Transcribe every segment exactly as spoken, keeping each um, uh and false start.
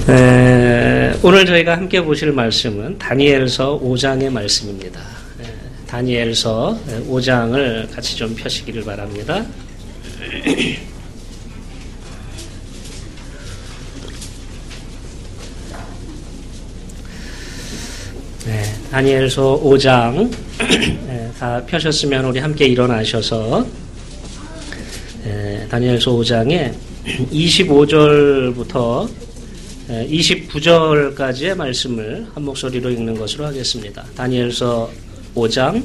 에, 오늘 저희가 함께 보실 말씀은 다니엘서 오 장의 말씀입니다. 에, 다니엘서 오 장을 같이 좀 펴시기를 바랍니다. 네, 다니엘서 오 장 에, 다 펴셨으면 우리 함께 일어나셔서 에, 다니엘서 오 장에 이십오 절부터 이십구 절까지의 말씀을 한 목소리로 읽는 것으로 하겠습니다. 다니엘서 오 장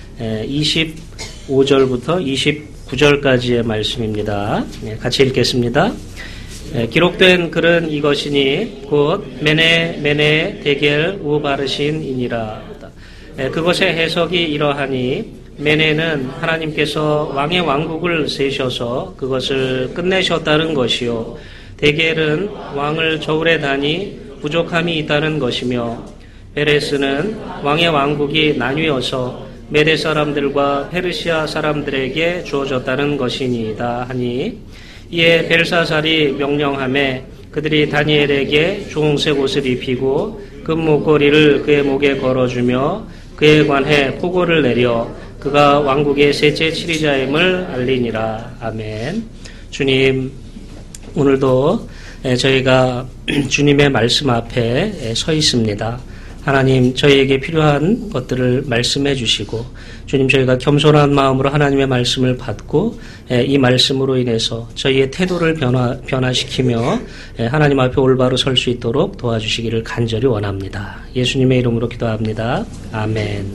이십오 절부터 이십구 절까지의 말씀입니다. 같이 읽겠습니다. 기록된 글은 이것이니 곧 메네 메네 데겔 우바르신이니라. 그것의 해석이 이러하니 메네는 하나님께서 왕의 왕국을 세셔서 그것을 끝내셨다는 것이요, 데겔은 왕을 저울에 다니 부족함이 있다는 것이며, 베레스는 왕의 왕국이 나뉘어서 메대 사람들과 페르시아 사람들에게 주어졌다는 것이니이다 하니, 이에 벨사살이 명령하매 그들이 다니엘에게 주홍색 옷을 입히고 금목걸이를 그의 목에 걸어주며 그에 관해 포고를 내려 그가 왕국의 셋째 치리자임을 알리니라. 아멘. 주님, 오늘도 저희가 주님의 말씀 앞에 서 있습니다. 하나님, 저희에게 필요한 것들을 말씀해 주시고, 주님, 저희가 겸손한 마음으로 하나님의 말씀을 받고 이 말씀으로 인해서 저희의 태도를 변화, 변화시키며 하나님 앞에 올바로 설 수 있도록 도와주시기를 간절히 원합니다. 예수님의 이름으로 기도합니다. 아멘.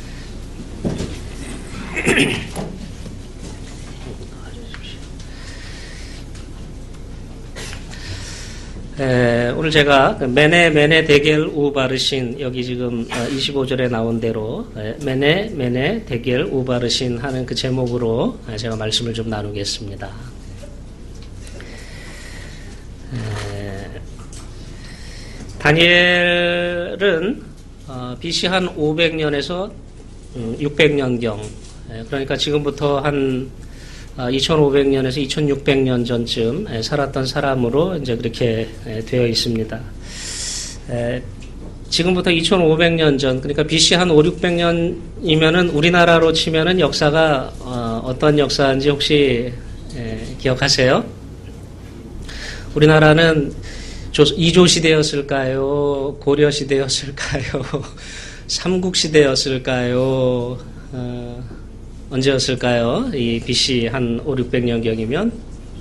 에, 오늘 제가 메네 메네 데겔 우바르신, 여기 지금 이십오 절에 나온 대로 에, 메네 메네 데겔 우바르신 하는 그 제목으로 제가 말씀을 좀 나누겠습니다. 에, 다니엘은 어, 비씨 한 오백 년에서 음, 육백 년경, 에, 그러니까 지금부터 한 이천오백 년에서 이천육백 년 전쯤 살았던 사람으로 이제 그렇게 되어 있습니다. 지금부터 이천오백 년 전, 그러니까 비씨 한 오륙백 년이면은 우리나라로 치면은 역사가 어떤 역사인지 혹시 기억하세요? 우리나라는 이조 시대였을까요? 고려 시대였을까요? 삼국 시대였을까요? 어, 언제였을까요? 이 비씨 한 오륙백 년경이면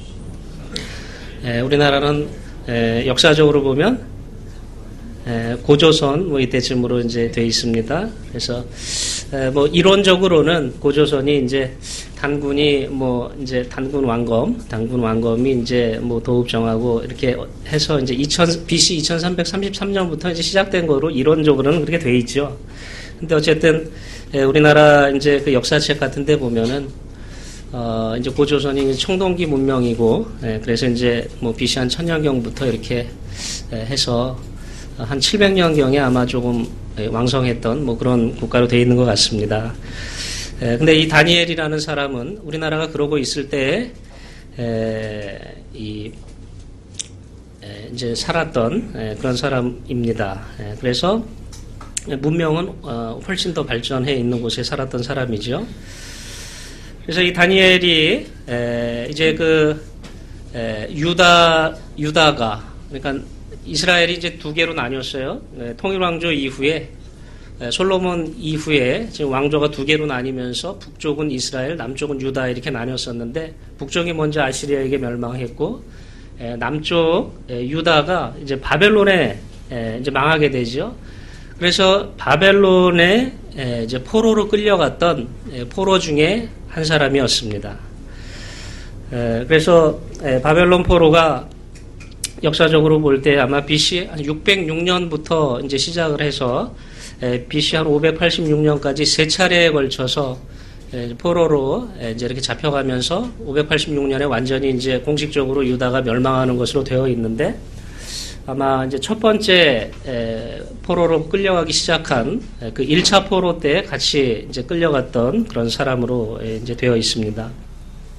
에, 우리나라는 에, 역사적으로 보면 에, 고조선 뭐 이때쯤으로 이제 돼 있습니다. 그래서 에, 뭐 이론적으로는 고조선이 이제 단군이 뭐 이제 단군 왕검, 단군 왕검이 이제 뭐 도읍 정하고 이렇게 해서 이제 비씨 이천삼백삼십삼 년부터 이제 시작된 거로 이론적으로는 그렇게 돼 있죠. 근데 어쨌든 예, 우리나라 이제 그 역사책 같은 데 보면은, 어, 이제 고조선이 청동기 문명이고, 예, 그래서 이제 뭐 비씨 한 천년경부터 이렇게 예, 해서 한 칠백 년경에 아마 조금 예, 왕성했던 뭐 그런 국가로 되어 있는 것 같습니다. 예, 근데 이 다니엘이라는 사람은 우리나라가 그러고 있을 때, 예, 이, 예, 이제 살았던 예, 그런 사람입니다. 예, 그래서 문명은 훨씬 더 발전해 있는 곳에 살았던 사람이죠. 그래서 이 다니엘이 이제 그 유다 유다가, 그러니까 이스라엘이 이제 두 개로 나뉘었어요. 통일왕조 이후에, 솔로몬 이후에 지금 왕조가 두 개로 나뉘면서 북쪽은 이스라엘, 남쪽은 유다 이렇게 나뉘었었는데, 북쪽이 먼저 아시리아에게 멸망했고 남쪽 유다가 이제 바벨론에 이제 망하게 되죠. 그래서 바벨론에 이제 포로로 끌려갔던 포로 중에 한 사람이었습니다. 그래서 바벨론 포로가 역사적으로 볼 때 아마 비씨 한 육백육 년부터 이제 시작을 해서 비씨 한 오백팔십육 년까지 세 차례에 걸쳐서 포로로 이제 이렇게 잡혀가면서 오백팔십육 년에 완전히 이제 공식적으로 유다가 멸망하는 것으로 되어 있는데, 아마 이제 첫 번째 포로로 끌려가기 시작한 그 일 차 포로 때 같이 이제 끌려갔던 그런 사람으로 이제 되어 있습니다.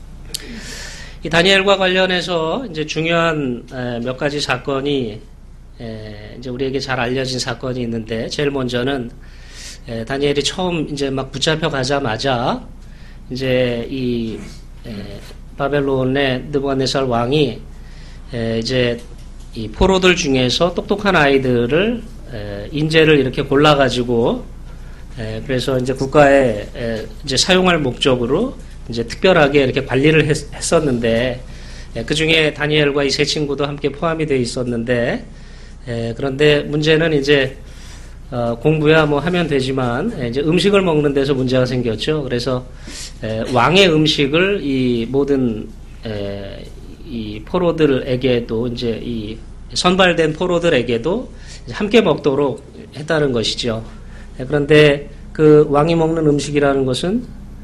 이 다니엘과 관련해서 이제 중요한 몇 가지 사건이 에, 이제 우리에게 잘 알려진 사건이 있는데, 제일 먼저는 에, 다니엘이 처음 이제 막 붙잡혀 가자마자 이제 이 에, 바벨론의 느부갓네살 왕이 에, 이제 이 포로들 중에서 똑똑한 아이들을 에, 인재를 이렇게 골라가지고 에, 그래서 이제 국가에 에, 이제 사용할 목적으로 이제 특별하게 이렇게 관리를 했, 했었는데 에, 그 중에 다니엘과 이 세 친구도 함께 포함이 되어 있었는데 에, 그런데 문제는 이제 어, 공부야 뭐 하면 되지만 에, 이제 음식을 먹는 데서 문제가 생겼죠. 그래서 에, 왕의 음식을 이 모든 에, 이 포로들에게도 이제 이 선발된 포로들에게도 함께 먹도록 했다는 것이죠. 에, 그런데 그 왕이 먹는 음식이라는 것은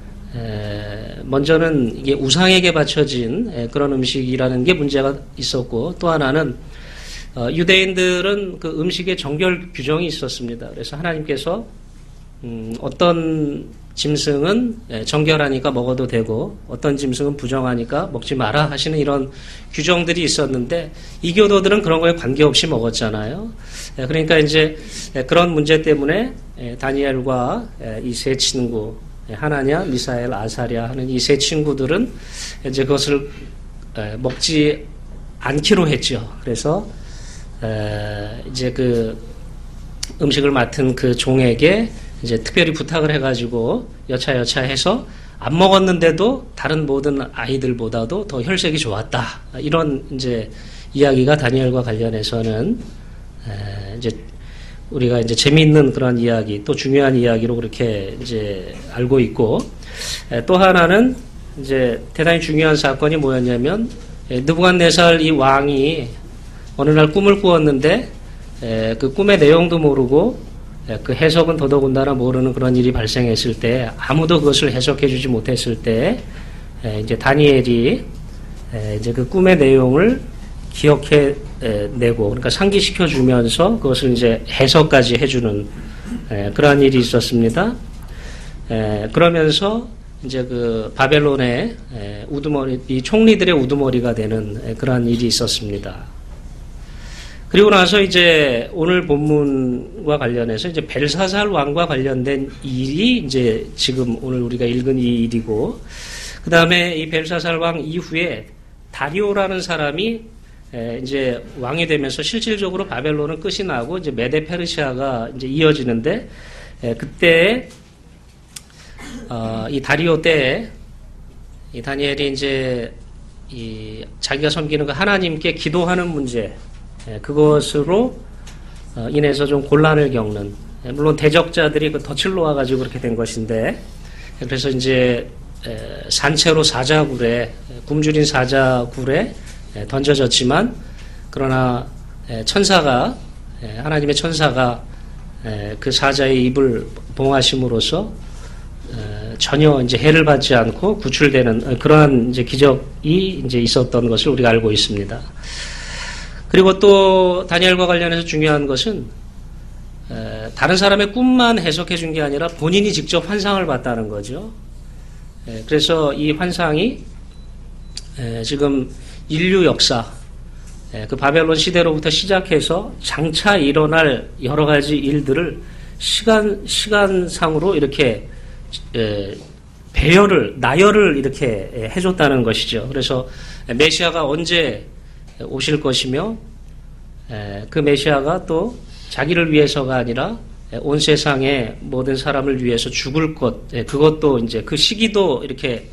에, 먼저는 이게 우상에게 바쳐진 에, 그런 음식이라는 게 문제가 있었고 또 하나는 어, 유대인들은 그 음식에 정결 규정이 있었습니다. 그래서 하나님께서 음, 어떤 짐승은 정결하니까 먹어도 되고 어떤 짐승은 부정하니까 먹지 마라 하시는 이런 규정들이 있었는데 이 교도들은 그런 거에 관계없이 먹었잖아요. 그러니까 이제 그런 문제 때문에 다니엘과 이 세 친구 하나냐, 미사엘, 아사랴 하는 이 세 친구들은 이제 그것을 먹지 않기로 했죠. 그래서 이제 그 음식을 맡은 그 종에게 이제 특별히 부탁을 해가지고 여차여차 해서 안 먹었는데도 다른 모든 아이들보다도 더 혈색이 좋았다. 이런 이제 이야기가 다니엘과 관련해서는 이제 우리가 이제 재미있는 그런 이야기, 또 중요한 이야기로 그렇게 이제 알고 있고 또 하나는 이제 대단히 중요한 사건이 뭐였냐면 느부갓네살 이 왕이 어느 날 꿈을 꾸었는데 에, 그 꿈의 내용도 모르고 에, 그 해석은 더더군다나 모르는 그런 일이 발생했을 때 아무도 그것을 해석해주지 못했을 때 에, 이제 다니엘이 에, 이제 그 꿈의 내용을 기억해 에, 내고 그러니까 상기시켜 주면서 그것을 이제 해석까지 해주는 에, 그러한 일이 있었습니다. 에, 그러면서 이제 그 바벨론의 에, 우두머리 이 총리들의 우두머리가 되는 에, 그러한 일이 있었습니다. 그리고 나서 이제 오늘 본문과 관련해서 이제 벨사살 왕과 관련된 일이 이제 지금 오늘 우리가 읽은 이 일이고, 그 다음에 이 벨사살 왕 이후에 다리오라는 사람이 이제 왕이 되면서 실질적으로 바벨론은 끝이 나고 이제 메데 페르시아가 이제 이어지는데, 그때 어, 이 다리오 때에 이 다니엘이 이제 이 자기가 섬기는 그 하나님께 기도하는 문제. 그것으로 인해서 좀 곤란을 겪는, 물론 대적자들이 그 덫을 놓아가지고 그렇게 된 것인데, 그래서 이제 산채로 사자굴에, 굶주린 사자굴에 던져졌지만, 그러나 천사가, 하나님의 천사가 그 사자의 입을 봉하심으로써 전혀 이제 해를 받지 않고 구출되는 그러한 이제 기적이 이제 있었던 것을 우리가 알고 있습니다. 그리고 또 다니엘과 관련해서 중요한 것은 에, 다른 사람의 꿈만 해석해 준 게 아니라 본인이 직접 환상을 봤다는 거죠. 에, 그래서 이 환상이 에, 지금 인류 역사, 에, 그 바벨론 시대로부터 시작해서 장차 일어날 여러 가지 일들을 시간 시간상으로 이렇게 에, 배열을 나열을 이렇게 해줬다는 것이죠. 그래서 메시아가 언제 오실 것이며 그 메시아가 또 자기를 위해서가 아니라 온 세상의 모든 사람을 위해서 죽을 것, 그것도 이제 그 시기도 이렇게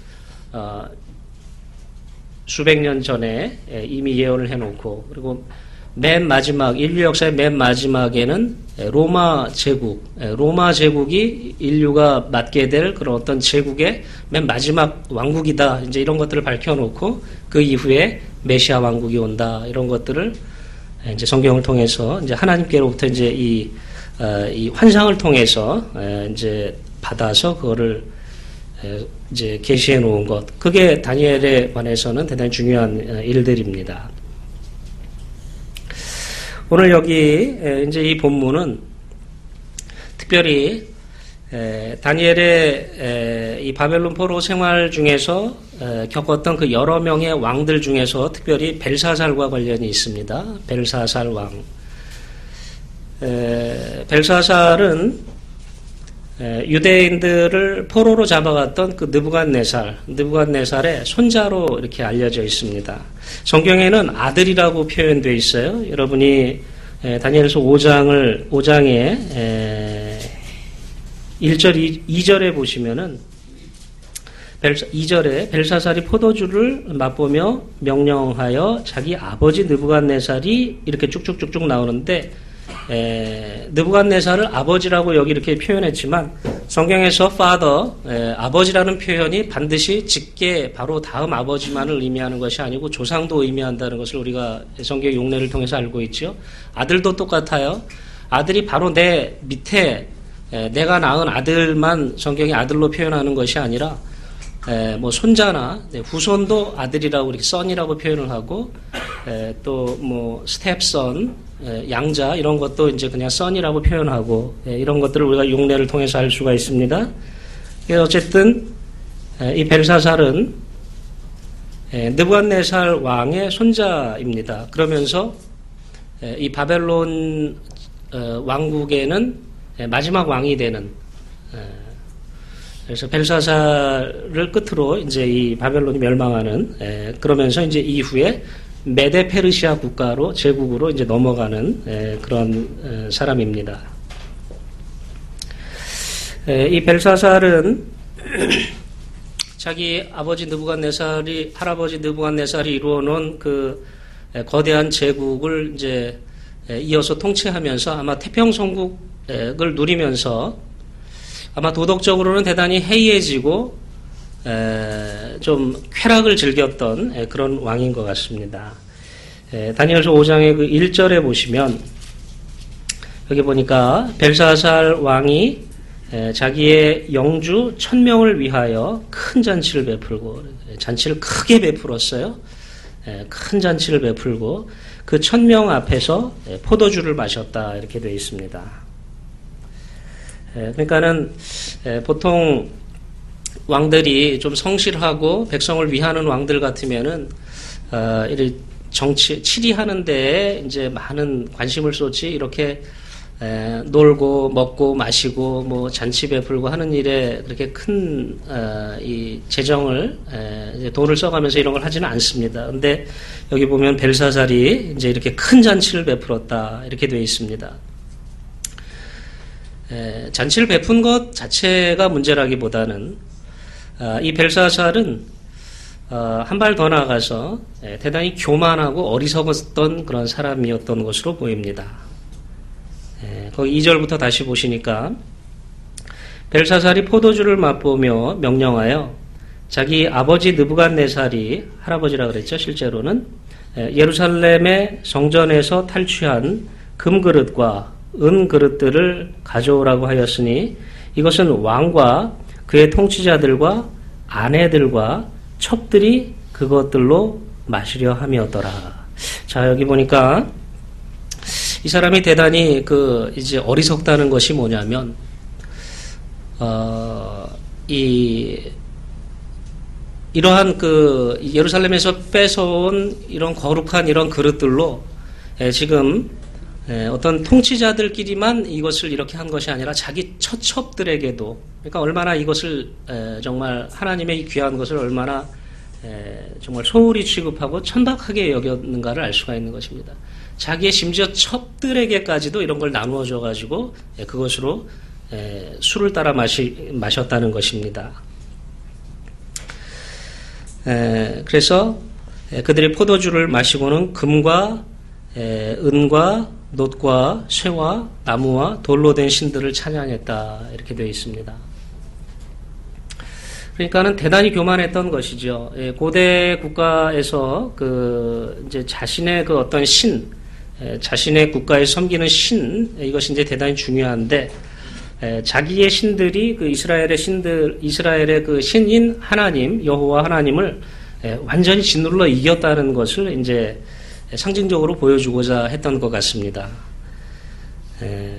수백 년 전에 이미 예언을 해놓고, 그리고 맨 마지막 인류 역사의 맨 마지막에는 로마 제국, 로마 제국이 인류가 맡게 될 그런 어떤 제국의 맨 마지막 왕국이다. 이제 이런 것들을 밝혀놓고 그 이후에 메시아 왕국이 온다. 이런 것들을 이제 성경을 통해서 이제 하나님께로부터 이제 이, 어, 이 환상을 통해서 이제 받아서 그거를 이제 계시해 놓은 것. 그게 다니엘에 관해서는 대단히 중요한 일들입니다. 오늘 여기 이제 이 본문은 특별히 다니엘의 이 바벨론 포로 생활 중에서 겪었던 그 여러 명의 왕들 중에서 특별히 벨사살과 관련이 있습니다. 벨사살 왕. 에, 벨사살은 에, 유대인들을 포로로 잡아갔던 그 느부갓네살, 느부갓네살의 손자로 이렇게 알려져 있습니다. 성경에는 아들이라고 표현되어 있어요. 여러분이 에, 다니엘서 오 장을 오 장에 에, 일 절 이 절에 보시면은 이 절에 벨사살이 포도주를 맛보며 명령하여 자기 아버지 느부갓네살이 이렇게 쭉쭉쭉쭉 나오는데 에, 느부갓네살을 아버지라고 여기 이렇게 표현했지만 성경에서 father, 에, 아버지라는 표현이 반드시 직계 바로 다음 아버지만을 의미하는 것이 아니고 조상도 의미한다는 것을 우리가 성경 용례를 통해서 알고 있죠. 아들도 똑같아요. 아들이 바로 내 밑에 에, 내가 낳은 아들만 성경이 아들로 표현하는 것이 아니라 에, 뭐 손자나 네, 후손도 아들이라고 이렇게 son이라고 표현을 하고 또 뭐 스텝선, 에, 양자 이런 것도 이제 그냥 son이라고 표현하고 에, 이런 것들을 우리가 용례를 통해서 알 수가 있습니다. 어쨌든 에, 이 벨사살은 에, 느부갓네살 왕의 손자입니다. 그러면서 에, 이 바벨론 어, 왕국에는 에, 마지막 왕이 되는 에, 그래서 벨사살을 끝으로 이제 이 바벨론이 멸망하는 에, 그러면서 이제 이후에 메데 페르시아 국가로 제국으로 이제 넘어가는 에, 그런 에, 사람입니다. 에, 이 벨사살은 자기 아버지 느부갓네살이 할아버지 느부갓네살이 이루어놓은 그 에, 거대한 제국을 이제 에, 이어서 통치하면서 아마 태평성국을 누리면서 아마 도덕적으로는 대단히 해이해지고 에, 좀 쾌락을 즐겼던 에, 그런 왕인 것 같습니다. 에, 다니엘서 오 장의 그 일 절에 보시면 여기 보니까 벨사살 왕이 에, 자기의 영주 천명을 위하여 큰 잔치를 베풀고 잔치를 크게 베풀었어요. 에, 큰 잔치를 베풀고 그 천명 앞에서 에, 포도주를 마셨다 이렇게 되어 있습니다. 에, 그러니까는 에, 보통 왕들이 좀 성실하고 백성을 위하는 왕들 같으면은 어, 이렇게 정치 치리하는 데에 이제 많은 관심을 쏟지 이렇게 에, 놀고 먹고 마시고 뭐 잔치 베풀고 하는 일에 그렇게 큰 어, 이 재정을 에, 이제 돈을 써가면서 이런 걸 하지는 않습니다. 근데 여기 보면 벨사살이 이제 이렇게 큰 잔치를 베풀었다 이렇게 되어 있습니다. 에, 잔치를 베푼 것 자체가 문제라기보다는 어, 이 벨사살은 어, 한 발 더 나아가서 에, 대단히 교만하고 어리석었던 그런 사람이었던 것으로 보입니다. 에, 거기 이 절부터 다시 보시니까 벨사살이 포도주를 맛보며 명령하여 자기 아버지 느부갓네살이 할아버지라 그랬죠. 실제로는 에, 예루살렘의 성전에서 탈취한 금그릇과 은그릇들을 가져오라고 하였으니 이것은 왕과 그의 통치자들과 아내들과 첩들이 그것들로 마시려 함이었더라. 자, 여기 보니까 이 사람이 대단히 그 이제 어리석다는 것이 뭐냐면 어, 이 이러한 그 예루살렘에서 뺏어온 이런 거룩한 이런 그릇들로 예, 지금 예, 어떤 통치자들끼리만 이것을 이렇게 한 것이 아니라 자기 처첩들에게도 그러니까 얼마나 이것을 에, 정말 하나님의 이 귀한 것을 얼마나 에, 정말 소홀히 취급하고 천박하게 여겼는가를 알 수가 있는 것입니다. 자기의 심지어 첩들에게까지도 이런 걸 나누어 줘가지고 에, 그것으로 에, 술을 따라 마시, 마셨다는 것입니다. 에, 그래서 에, 그들이 포도주를 마시고는 금과 에, 은과 놋과 쇠와 나무와 돌로 된 신들을 찬양했다 이렇게 되어 있습니다. 그러니까는 대단히 교만했던 것이죠. 예, 고대 국가에서 그 이제 자신의 그 어떤 신, 예, 자신의 국가에 섬기는 신 이것이 이제 대단히 중요한데 예, 자기의 신들이 그 이스라엘의 신들, 이스라엘의 그 신인 하나님 여호와 하나님을 예, 완전히 짓눌러 이겼다는 것을 이제 상징적으로 보여주고자 했던 것 같습니다. 에,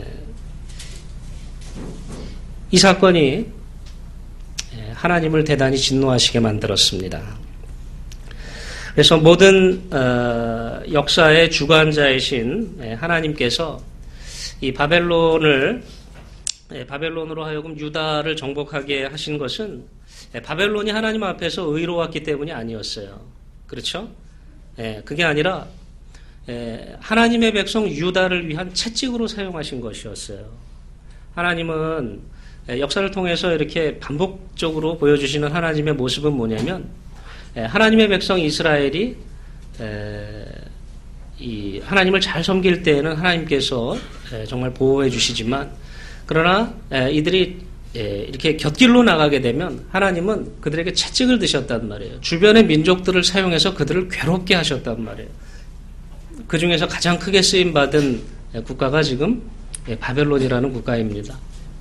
이 사건이 하나님을 대단히 진노하시게 만들었습니다. 그래서 모든 어, 역사의 주관자이신 하나님께서 이 바벨론을 예, 바벨론으로 하여금 유다를 정복하게 하신 것은 예, 바벨론이 하나님 앞에서 의로웠기 때문이 아니었어요. 그렇죠? 예, 그게 아니라 예, 하나님의 백성 유다를 위한 채찍으로 사용하신 것이었어요. 하나님은 예, 역사를 통해서 이렇게 반복적으로 보여주시는 하나님의 모습은 뭐냐면 예, 하나님의 백성 이스라엘이 예, 이 하나님을 잘 섬길 때에는 하나님께서 예, 정말 보호해 주시지만 그러나 이들이 이렇게 곁길로 나가게 되면 하나님은 그들에게 채찍을 드셨단 말이에요. 주변의 민족들을 사용해서 그들을 괴롭게 하셨단 말이에요. 그 중에서 가장 크게 쓰임받은 국가가 지금 바벨론이라는 국가입니다.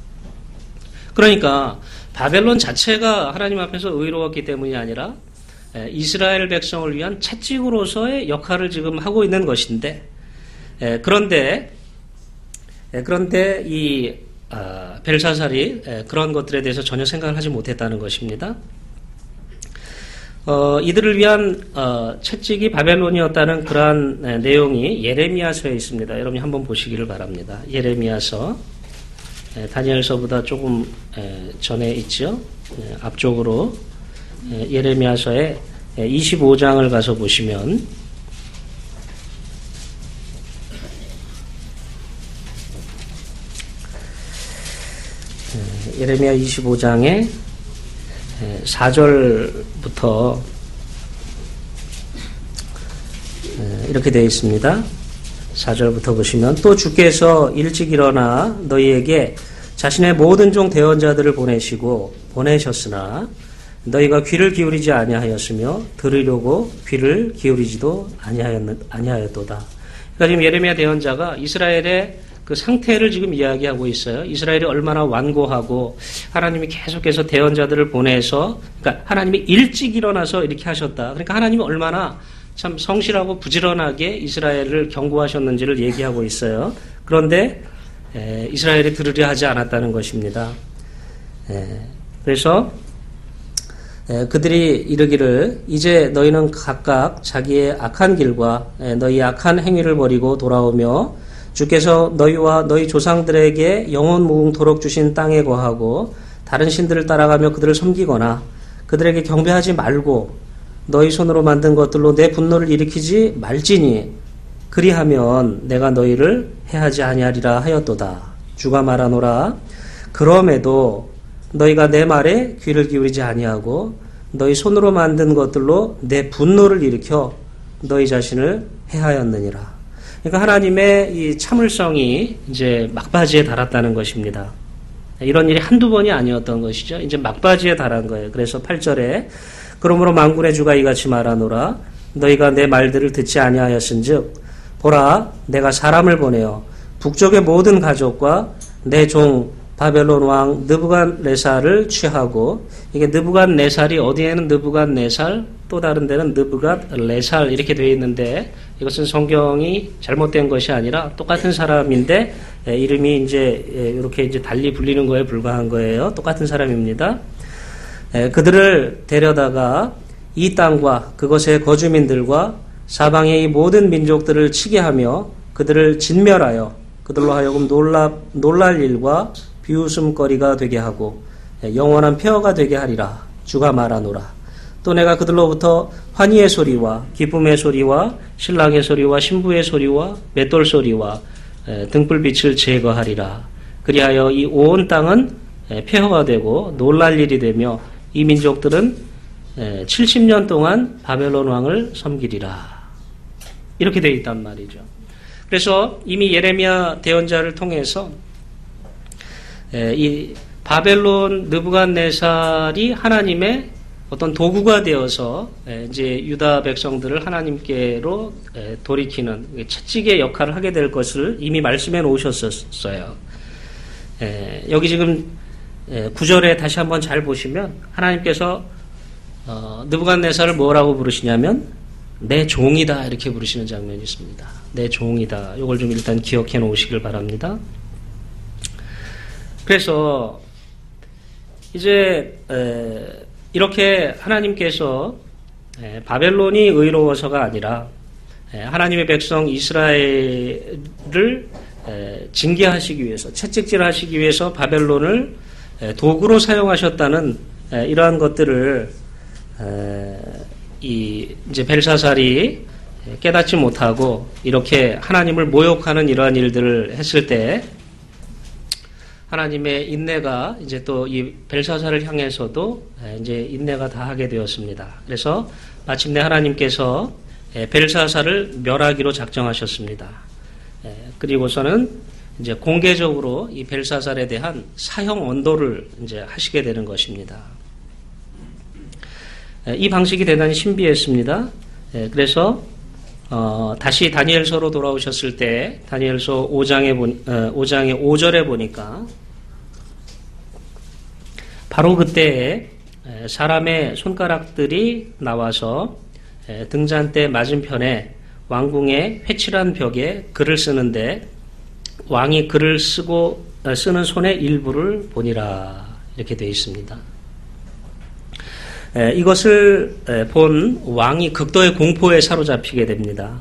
그러니까 바벨론 자체가 하나님 앞에서 의로웠기 때문이 아니라 이스라엘 백성을 위한 채찍으로서의 역할을 지금 하고 있는 것인데 그런데 그런데 이 아, 벨사살이 그런 것들에 대해서 전혀 생각을 하지 못했다는 것입니다. 어, 이들을 위한 어, 채찍이 바벨론이었다는 그러한 에, 내용이 예레미야서에 있습니다. 여러분이 한번 보시기를 바랍니다. 예레미야서 에, 다니엘서보다 조금 에, 전에 있죠. 에, 앞쪽으로 에, 예레미야서의 이십오 장을 가서 보시면 예레미야 이십오 장의 사 절부터 이렇게 되어 있습니다. 사 절부터 보시면 또 주께서 일찍 일어나 너희에게 자신의 모든 종 대언자들을 보내시고 보내셨으나 너희가 귀를 기울이지 아니하였으며 들으려고 귀를 기울이지도 아니하였도다. 그러니까 지금 예레미야 대언자가 이스라엘의 그 상태를 지금 이야기하고 있어요. 이스라엘이 얼마나 완고하고 하나님이 계속해서 대언자들을 보내서 그러니까 하나님이 일찍 일어나서 이렇게 하셨다. 그러니까 하나님이 얼마나 참 성실하고 부지런하게 이스라엘을 경고하셨는지를 얘기하고 있어요. 그런데 에, 이스라엘이 들으려 하지 않았다는 것입니다. 에, 그래서 에, 그들이 이르기를 이제 너희는 각각 자기의 악한 길과 에, 너희 악한 행위를 버리고 돌아오며 주께서 너희와 너희 조상들에게 영원 무궁토록 주신 땅에 거하고 다른 신들을 따라가며 그들을 섬기거나 그들에게 경배하지 말고 너희 손으로 만든 것들로 내 분노를 일으키지 말지니 그리하면 내가 너희를 해하지 아니하리라 하였도다. 주가 말하노라. 그럼에도 너희가 내 말에 귀를 기울이지 아니하고 너희 손으로 만든 것들로 내 분노를 일으켜 너희 자신을 해하였느니라. 그러니까 하나님의 이 참을성이 이제 막바지에 달았다는 것입니다. 이런 일이 한두 번이 아니었던 것이죠. 이제 막바지에 달한 거예요. 그래서 팔 절에 그러므로 만군의 주가 이같이 말하노라. 너희가 내 말들을 듣지 아니하였은즉 보라 내가 사람을 보내어 북쪽의 모든 가족과 내 종 바벨론 왕 느부갓네살을 취하고 이게 느부갓네살이 어디에는 느부갓네살 또 다른 데는 느부갓레살 이렇게 되어 있는데 이것은 성경이 잘못된 것이 아니라 똑같은 사람인데 에, 이름이 이제 에, 이렇게 이제 달리 불리는 거에 불과한 거예요. 똑같은 사람입니다. 에, 그들을 데려다가 이 땅과 그것의 거주민들과 사방의 이 모든 민족들을 치게 하며 그들을 진멸하여 그들로 하여금 놀라, 놀랄 일과 비웃음거리가 되게 하고 영원한 폐허가 되게 하리라. 주가 말하노라. 또 내가 그들로부터 환희의 소리와 기쁨의 소리와 신랑의 소리와 신부의 소리와 맷돌 소리와 등불빛을 제거하리라. 그리하여 이 온 땅은 폐허가 되고 놀랄 일이 되며 이 민족들은 칠십 년 동안 바벨론 왕을 섬기리라. 이렇게 되어 있단 말이죠. 그래서 이미 예레미야 대언자를 통해서 이 바벨론 느부갓네살이 하나님의 어떤 도구가 되어서 이제 유다 백성들을 하나님께로 돌이키는 채찍의 역할을 하게 될 것을 이미 말씀해 놓으셨었어요. 여기 지금 구 절에 다시 한번 잘 보시면 하나님께서 느부갓네살을 뭐라고 부르시냐면 내 종이다 이렇게 부르시는 장면이 있습니다. 내 종이다. 이걸 좀 일단 기억해 놓으시길 바랍니다. 그래서 이제 이렇게 하나님께서 바벨론이 의로워서가 아니라 하나님의 백성 이스라엘을 에, 징계하시기 위해서, 채찍질하시기 위해서 바벨론을 에, 도구로 사용하셨다는 에, 이러한 것들을 에, 이 이제 벨사살이 깨닫지 못하고 이렇게 하나님을 모욕하는 이러한 일들을 했을 때 하나님의 인내가 이제 또 이 벨사살을 향해서도 이제 인내가 다하게 되었습니다. 그래서 마침내 하나님께서 벨사살을 멸하기로 작정하셨습니다. 그리고서는 이제 공개적으로 이 벨사살에 대한 사형 언도를 이제 하시게 되는 것입니다. 이 방식이 대단히 신비했습니다. 그래서 어, 다시 다니엘서로 돌아오셨을 때 다니엘서 오 장에 보, 어, 오 장의 오 절에 보니까 바로 그때에 사람의 손가락들이 나와서 등잔대 맞은편에 왕궁의 회칠한 벽에 글을 쓰는데 왕이 글을 쓰고 쓰는 손의 일부를 보니라 이렇게 되어 있습니다. 이것을 본 왕이 극도의 공포에 사로잡히게 됩니다.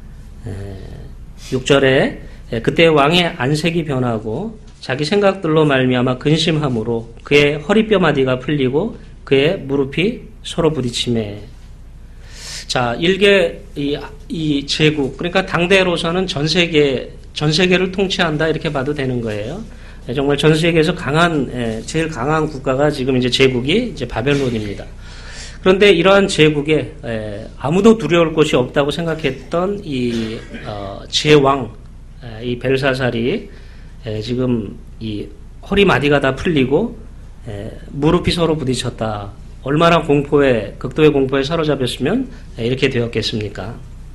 육 절에 그때 왕의 안색이 변하고 자기 생각들로 말미암아 근심함으로 그의 허리뼈마디가 풀리고 그의 무릎이 서로 부딪히매. 자, 일개 이, 이 제국, 그러니까 당대로서는 전 세계 전 세계를 통치한다 이렇게 봐도 되는 거예요. 정말 전 세계에서 강한 제일 강한 국가가 지금 이제 제국이 이제 바벨론입니다. 그런데 이러한 제국에 아무도 두려울 곳이 없다고 생각했던 이 어, 제왕 이 벨사살이 지금 이 허리 마디가 다 풀리고 무릎이 서로 부딪혔다. 얼마나 공포에 극도의 공포에 사로잡혔으면 이렇게 되었겠습니까?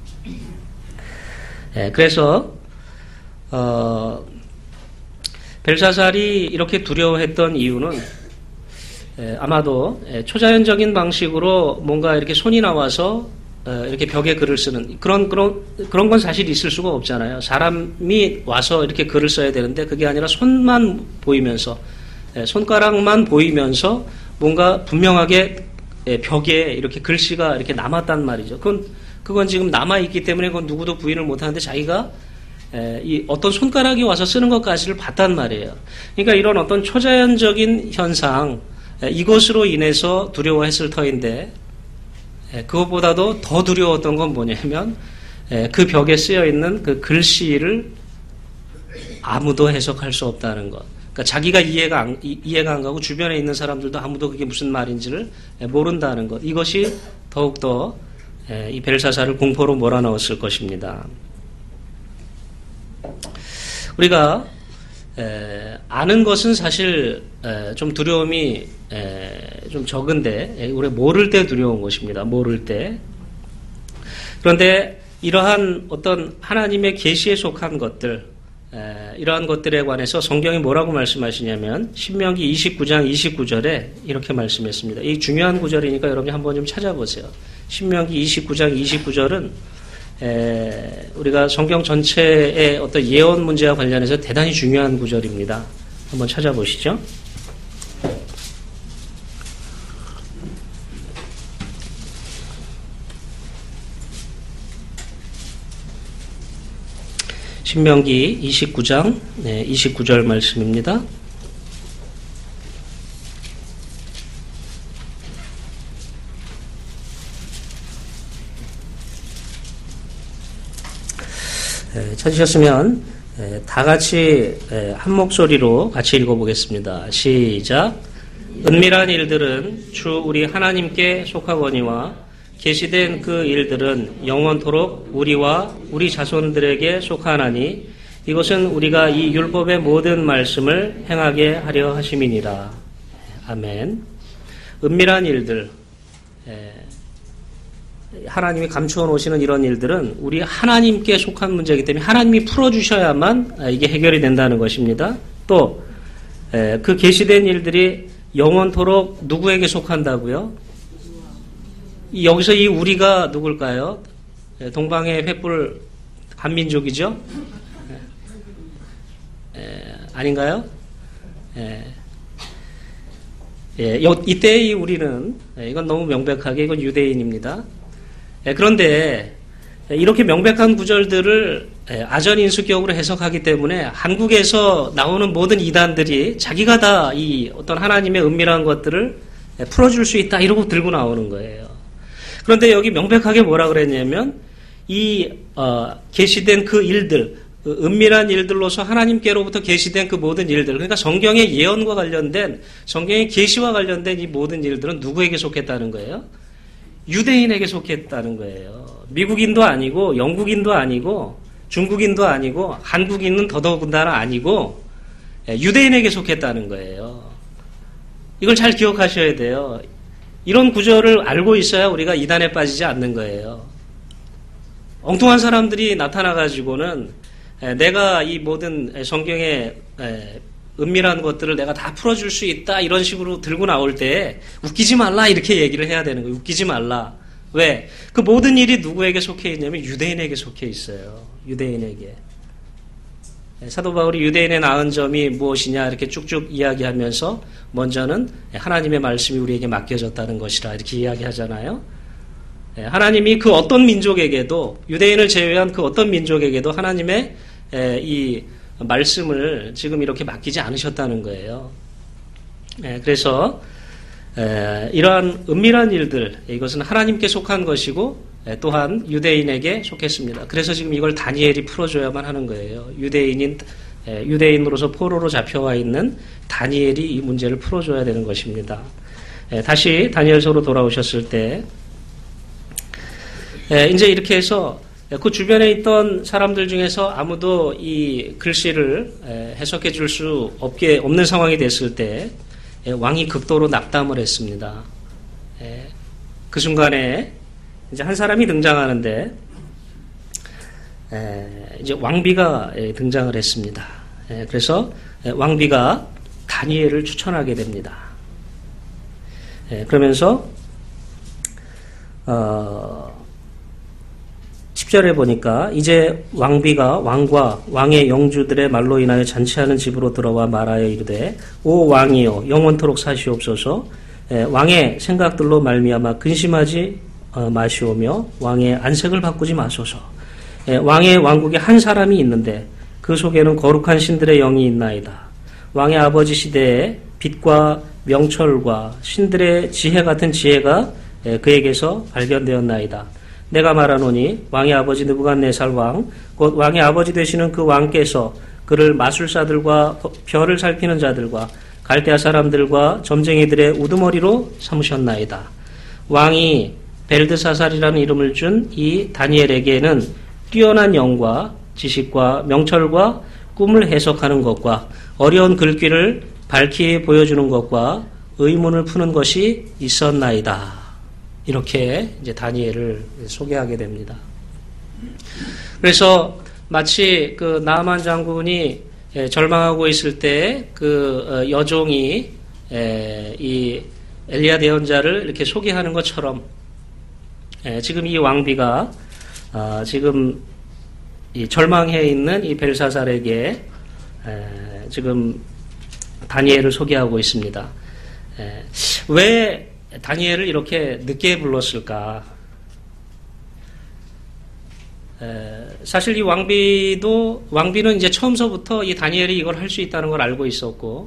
그래서 어, 벨사살이 이렇게 두려워했던 이유는 에, 아마도 에, 초자연적인 방식으로 뭔가 이렇게 손이 나와서 에, 이렇게 벽에 글을 쓰는 그런 그런 그런 건 사실 있을 수가 없잖아요. 사람이 와서 이렇게 글을 써야 되는데 그게 아니라 손만 보이면서 에, 손가락만 보이면서 뭔가 분명하게 에, 벽에 이렇게 글씨가 이렇게 남았단 말이죠. 그건 그건 지금 남아 있기 때문에 그건 누구도 부인을 못 하는데 자기가 에, 이 어떤 손가락이 와서 쓰는 것까지를 봤단 말이에요. 그러니까 이런 어떤 초자연적인 현상 이것으로 인해서 두려워했을 터인데 그것보다도 더 두려웠던 건 뭐냐면 그 벽에 쓰여 있는 그 글씨를 아무도 해석할 수 없다는 것. 그러니까 자기가 이해가 안, 이해가 안 가고 주변에 있는 사람들도 아무도 그게 무슨 말인지를 모른다는 것. 이것이 더욱더 이 벨사살을 공포로 몰아넣었을 것입니다. 우리가 에, 아는 것은 사실 에, 좀 두려움이 에, 좀 적은데 에, 우리 모를 때 두려운 것입니다. 모를 때. 그런데 이러한 어떤 하나님의 계시에 속한 것들 에, 이러한 것들에 관해서 성경이 뭐라고 말씀하시냐면 신명기 이십구 장 이십구 절에 이렇게 말씀했습니다. 이 중요한 구절이니까 여러분이 한번 좀 찾아보세요. 신명기 이십구 장 이십구 절은 에, 우리가 성경 전체의 어떤 예언 문제와 관련해서 대단히 중요한 구절입니다. 한번 찾아보시죠. 신명기 이십구 장 네, 이십구 절 말씀입니다. 찾으셨으면 다 같이 한 목소리로 같이 읽어보겠습니다. 시작. 은밀한 일들은 주 우리 하나님께 속하거니와 계시된 그 일들은 영원토록 우리와 우리 자손들에게 속하나니 이것은 우리가 이 율법의 모든 말씀을 행하게 하려 하심이니라. 아멘. 은밀한 일들, 하나님이 감추어 놓으시는 이런 일들은 우리 하나님께 속한 문제이기 때문에 하나님이 풀어주셔야만 이게 해결이 된다는 것입니다. 또 그 계시된 일들이 영원토록 누구에게 속한다고요? 여기서 이 우리가 누굴까요? 동방의 횃불 한민족이죠? 아닌가요? 예, 이때의 이 우리는 이건 너무 명백하게 이건 유대인입니다. 그런데 이렇게 명백한 구절들을 아전인수격으로 해석하기 때문에 한국에서 나오는 모든 이단들이 자기가 다 이 어떤 하나님의 은밀한 것들을 풀어줄 수 있다 이러고 들고 나오는 거예요. 그런데 여기 명백하게 뭐라 그랬냐면 이 어, 계시된 그 일들, 그 은밀한 일들로서 하나님께로부터 계시된 그 모든 일들, 그러니까 성경의 예언과 관련된 성경의 계시와 관련된 이 모든 일들은 누구에게 속했다는 거예요? 유대인에게 속했다는 거예요. 미국인도 아니고 영국인도 아니고 중국인도 아니고 한국인은 더더군다나 아니고 유대인에게 속했다는 거예요. 이걸 잘 기억하셔야 돼요. 이런 구절을 알고 있어야 우리가 이단에 빠지지 않는 거예요. 엉뚱한 사람들이 나타나가지고는 내가 이 모든 성경의 은밀한 것들을 내가 다 풀어줄 수 있다 이런 식으로 들고 나올 때 웃기지 말라 이렇게 얘기를 해야 되는 거예요. 웃기지 말라. 왜? 그 모든 일이 누구에게 속해 있냐면 유대인에게 속해 있어요. 유대인에게. 사도 바울이 유대인의 나은 점이 무엇이냐 이렇게 쭉쭉 이야기하면서 먼저는 하나님의 말씀이 우리에게 맡겨졌다는 것이라 이렇게 이야기하잖아요. 하나님이 그 어떤 민족에게도 유대인을 제외한 그 어떤 민족에게도 하나님의 이 말씀을 지금 이렇게 맡기지 않으셨다는 거예요. 그래서 이러한 은밀한 일들 이것은 하나님께 속한 것이고 또한 유대인에게 속했습니다. 그래서 지금 이걸 다니엘이 풀어줘야만 하는 거예요. 유대인인 유대인으로서 포로로 잡혀와 있는 다니엘이 이 문제를 풀어줘야 되는 것입니다. 다시 다니엘서로 돌아오셨을 때 이제 이렇게 해서 그 주변에 있던 사람들 중에서 아무도 이 글씨를 해석해 줄 수 없게 없는 상황이 됐을 때 왕이 극도로 낙담을 했습니다. 그 순간에 이제 한 사람이 등장하는데 이제 왕비가 등장을 했습니다. 그래서 왕비가 다니엘을 추천하게 됩니다. 그러면서 어, 십 절에 보니까 이제 왕비가 왕과 왕의 영주들의 말로 인하여 잔치하는 집으로 들어와 말하여 이르되 오 왕이여 영원토록 사시옵소서. 왕의 생각들로 말미암아 근심하지 마시오며 왕의 안색을 바꾸지 마소서. 왕의 왕국에 한 사람이 있는데 그 속에는 거룩한 신들의 영이 있나이다. 왕의 아버지 시대에 빛과 명철과 신들의 지혜 같은 지혜가 그에게서 발견되었나이다. 내가 말하노니 왕의 아버지 느부갓네살 왕, 곧 왕의 아버지 되시는 그 왕께서 그를 마술사들과 별을 살피는 자들과 갈대아 사람들과 점쟁이들의 우두머리로 삼으셨나이다. 왕이 벨드사살이라는 이름을 준 이 다니엘에게는 뛰어난 영과 지식과 명철과 꿈을 해석하는 것과 어려운 글귀를 밝히 보여주는 것과 의문을 푸는 것이 있었나이다. 이렇게 이제 다니엘을 소개하게 됩니다. 그래서 마치 그 나아만 장군이 절망하고 있을 때 그 여종이 이 엘리야 대언자를 이렇게 소개하는 것처럼 지금 이 왕비가 지금 이 절망해 있는 이 벨사살에게 지금 다니엘을 소개하고 있습니다. 왜 다니엘을 이렇게 늦게 불렀을까? 사실 이 왕비도 왕비는 이제 처음서부터 이 다니엘이 이걸 할 수 있다는 걸 알고 있었고,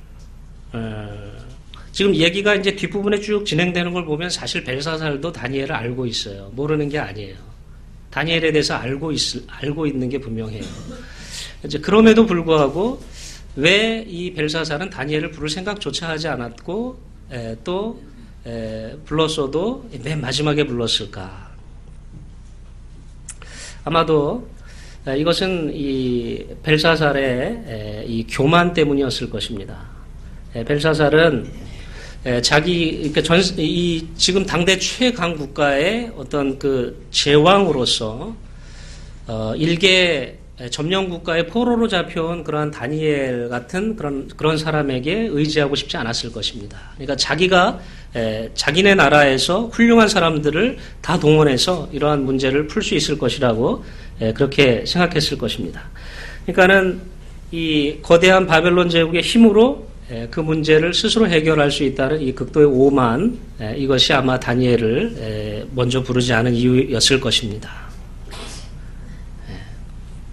지금 얘기가 이제 뒷부분에 쭉 진행되는 걸 보면 사실 벨사살도 다니엘을 알고 있어요. 모르는 게 아니에요. 다니엘에 대해서 알고 있 알고 있는 게 분명해요. 이제 그럼에도 불구하고 왜 이 벨사살은 다니엘을 부를 생각조차 하지 않았고 에, 또 에, 불렀어도 맨 마지막에 불렀을까? 아마도 에, 이것은 이 벨사살의 에, 이 교만 때문이었을 것입니다. 에, 벨사살은 에, 자기 그러니까 전, 이 지금 당대 최강 국가의 어떤 그 제왕으로서 어, 일개 점령 국가의 포로로 잡혀온 그러한 다니엘 같은 그런 그런 사람에게 의지하고 싶지 않았을 것입니다. 그러니까 자기가 에, 자기네 나라에서 훌륭한 사람들을 다 동원해서 이러한 문제를 풀 수 있을 것이라고 에, 그렇게 생각했을 것입니다. 그러니까는 이 거대한 바벨론 제국의 힘으로 에, 그 문제를 스스로 해결할 수 있다는 이 극도의 오만, 에, 이것이 아마 다니엘을 에, 먼저 부르지 않은 이유였을 것입니다.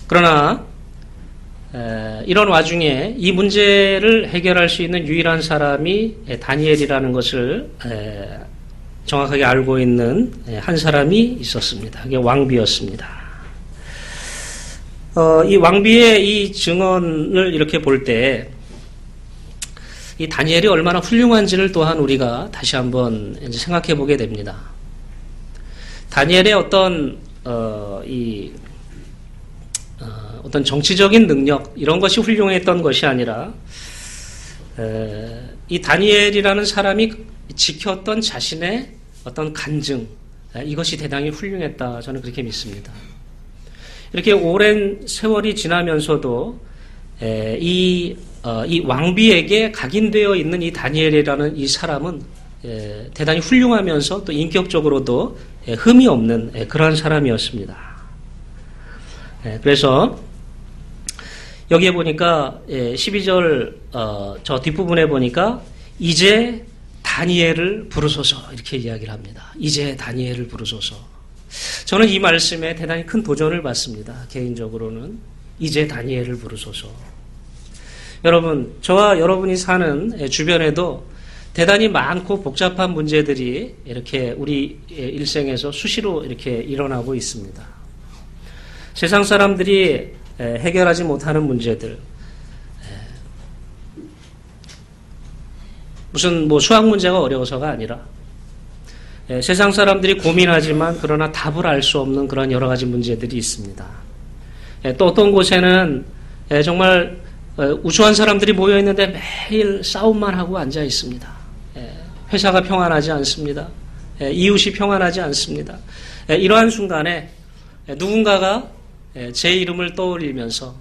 그러나 에, 이런 와중에 이 문제를 해결할 수 있는 유일한 사람이 다니엘이라는 것을 에, 정확하게 알고 있는 한 사람이 있었습니다. 그게 왕비였습니다. 어, 이 왕비의 이 증언을 이렇게 볼 때 이 다니엘이 얼마나 훌륭한지를 또한 우리가 다시 한번 이제 생각해 보게 됩니다. 다니엘의 어떤 어, 이 어, 어떤 정치적인 능력 이런 것이 훌륭했던 것이 아니라 에, 이 다니엘이라는 사람이 지켰던 자신의 어떤 간증 에, 이것이 대단히 훌륭했다 저는 그렇게 믿습니다. 이렇게 오랜 세월이 지나면서도 에, 이, 어, 이 왕비에게 각인되어 있는 이 다니엘이라는 이 사람은 에, 대단히 훌륭하면서 또 인격적으로도 에, 흠이 없는 에, 그러한 사람이었습니다. 에, 그래서 여기에 보니까 에, 십이 절 어, 저 뒷부분에 보니까 이제 다니엘을 부르소서 이렇게 이야기를 합니다. 이제 다니엘을 부르소서. 저는 이 말씀에 대단히 큰 도전을 받습니다. 개인적으로는 이제 다니엘을 부르소서. 여러분, 저와 여러분이 사는 주변에도 대단히 많고 복잡한 문제들이 이렇게 우리 일생에서 수시로 이렇게 일어나고 있습니다. 세상 사람들이 해결하지 못하는 문제들, 무슨 뭐 수학 문제가 어려워서가 아니라 세상 사람들이 고민하지만 그러나 답을 알 수 없는 그런 여러 가지 문제들이 있습니다. 또 어떤 곳에는 정말 우수한 사람들이 모여 있는데 매일 싸움만 하고 앉아 있습니다. 회사가 평안하지 않습니다. 이웃이 평안하지 않습니다. 이러한 순간에 누군가가 제 이름을 떠올리면서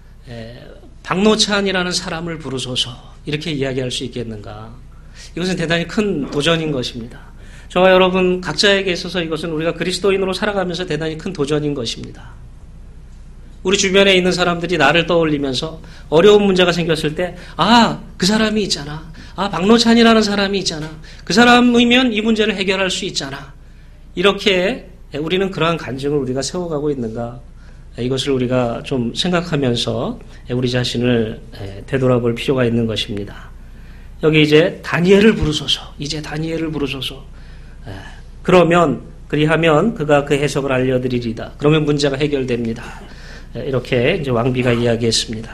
박노찬이라는 사람을 부르소서 이렇게 이야기할 수 있겠는가? 이것은 대단히 큰 도전인 것입니다. 저와 여러분 각자에게 있어서 이것은 우리가 그리스도인으로 살아가면서 대단히 큰 도전인 것입니다. 우리 주변에 있는 사람들이 나를 떠올리면서 어려운 문제가 생겼을 때, 아, 그 사람이 있잖아. 아, 박노찬이라는 사람이 있잖아. 그 사람이면 이 문제를 해결할 수 있잖아. 이렇게 우리는 그러한 간증을 우리가 세워가고 있는가? 이것을 우리가 좀 생각하면서 우리 자신을 되돌아볼 필요가 있는 것입니다. 여기 이제 다니엘을 부르소서. 이제 다니엘을 부르소서. 그러면, 그리하면 그가 그 해석을 알려드리리다. 그러면 문제가 해결됩니다. 이렇게 이제 왕비가 이야기했습니다.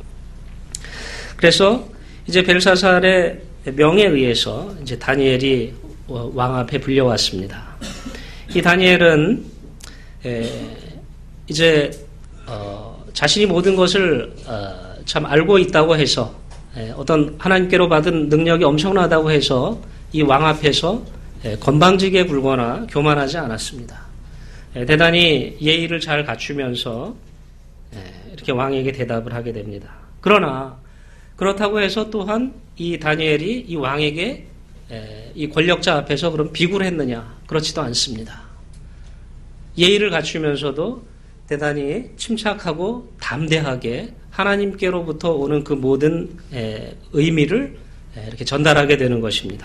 그래서 이제 벨사살의 명에 의해서 이제 다니엘이 왕 앞에 불려왔습니다. 이 다니엘은 이제 어 자신이 모든 것을 어 참 알고 있다고 해서 어떤 하나님께로 받은 능력이 엄청나다고 해서 이 왕 앞에서 건방지게 굴거나 교만하지 않았습니다. 대단히 예의를 잘 갖추면서 이렇게 왕에게 대답을 하게 됩니다. 그러나 그렇다고 해서 또한 이 다니엘이 이 왕에게 이 권력자 앞에서 그럼 비굴 했느냐? 그렇지도 않습니다. 예의를 갖추면서도 대단히 침착하고 담대하게 하나님께로부터 오는 그 모든 의미를 이렇게 전달하게 되는 것입니다.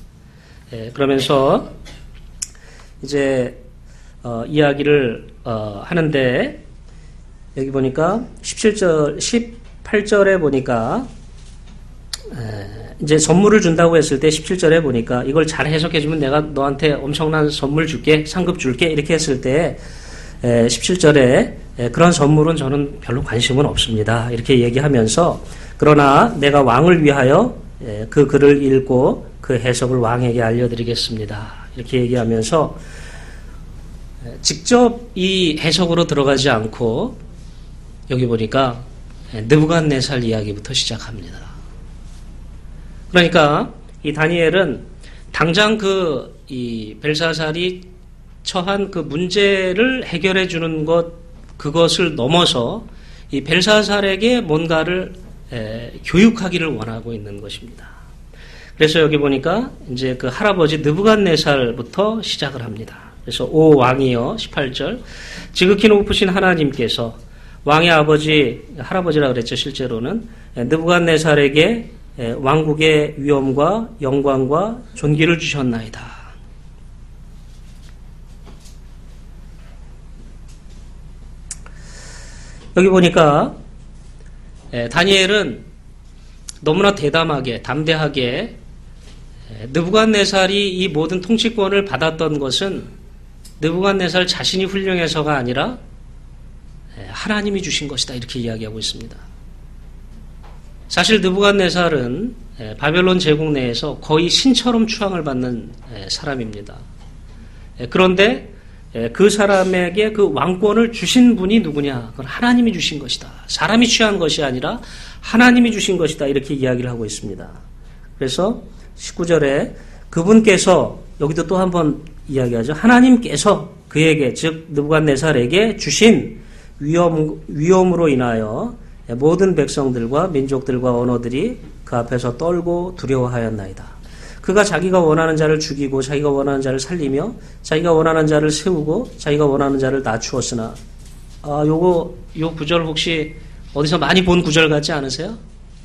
그러면서 이제 어, 이야기를 어, 하는데 여기 보니까 십칠 절, 십팔 절에 보니까 에, 이제 선물을 준다고 했을 때 십칠 절에 보니까 이걸 잘 해석해주면 내가 너한테 엄청난 선물 줄게, 상급 줄게 이렇게 했을 때 에, 십칠 절에 에, 그런 선물은 저는 별로 관심은 없습니다. 이렇게 얘기하면서 그러나 내가 왕을 위하여 에, 그 글을 읽고 그 해석을 왕에게 알려드리겠습니다. 이렇게 얘기하면서 에, 직접 이 해석으로 들어가지 않고 여기 보니까 느부갓네살 이야기부터 시작합니다. 그러니까 이 다니엘은 당장 그 이 벨사살이 처한 그 문제를 해결해 주는 것 그것을 넘어서 이 벨사살에게 뭔가를 에, 교육하기를 원하고 있는 것입니다. 그래서 여기 보니까 이제 그 할아버지 느부갓네살부터 시작을 합니다. 그래서 오 왕이여 십팔 절 지극히 높으신 하나님께서 왕의 아버지, 할아버지라 그랬죠, 실제로는. 느부갓네살에게 왕국의 위엄과 영광과 존귀를 주셨나이다. 여기 보니까 에, 다니엘은 너무나 대담하게 담대하게 에, 느부갓네살이 이 모든 통치권을 받았던 것은 느부갓네살 자신이 훌륭해서가 아니라 에, 하나님이 주신 것이다 이렇게 이야기하고 있습니다. 사실 느부갓네살은 에, 바벨론 제국 내에서 거의 신처럼 추앙을 받는 에, 사람입니다. 에, 그런데 그 사람에게 그 왕권을 주신 분이 누구냐? 그건 하나님이 주신 것이다. 사람이 취한 것이 아니라 하나님이 주신 것이다. 이렇게 이야기를 하고 있습니다. 그래서 십구 절에 그분께서 여기도 또 한번 이야기하죠. 하나님께서 그에게 즉 느부갓네살에게 주신 위엄, 위엄으로 인하여 모든 백성들과 민족들과 언어들이 그 앞에서 떨고 두려워하였나이다. 그가 자기가 원하는 자를 죽이고 자기가 원하는 자를 살리며 자기가 원하는 자를 세우고 자기가 원하는 자를 낮추었으나 아 요거 요 구절 혹시 어디서 많이 본 구절 같지 않으세요?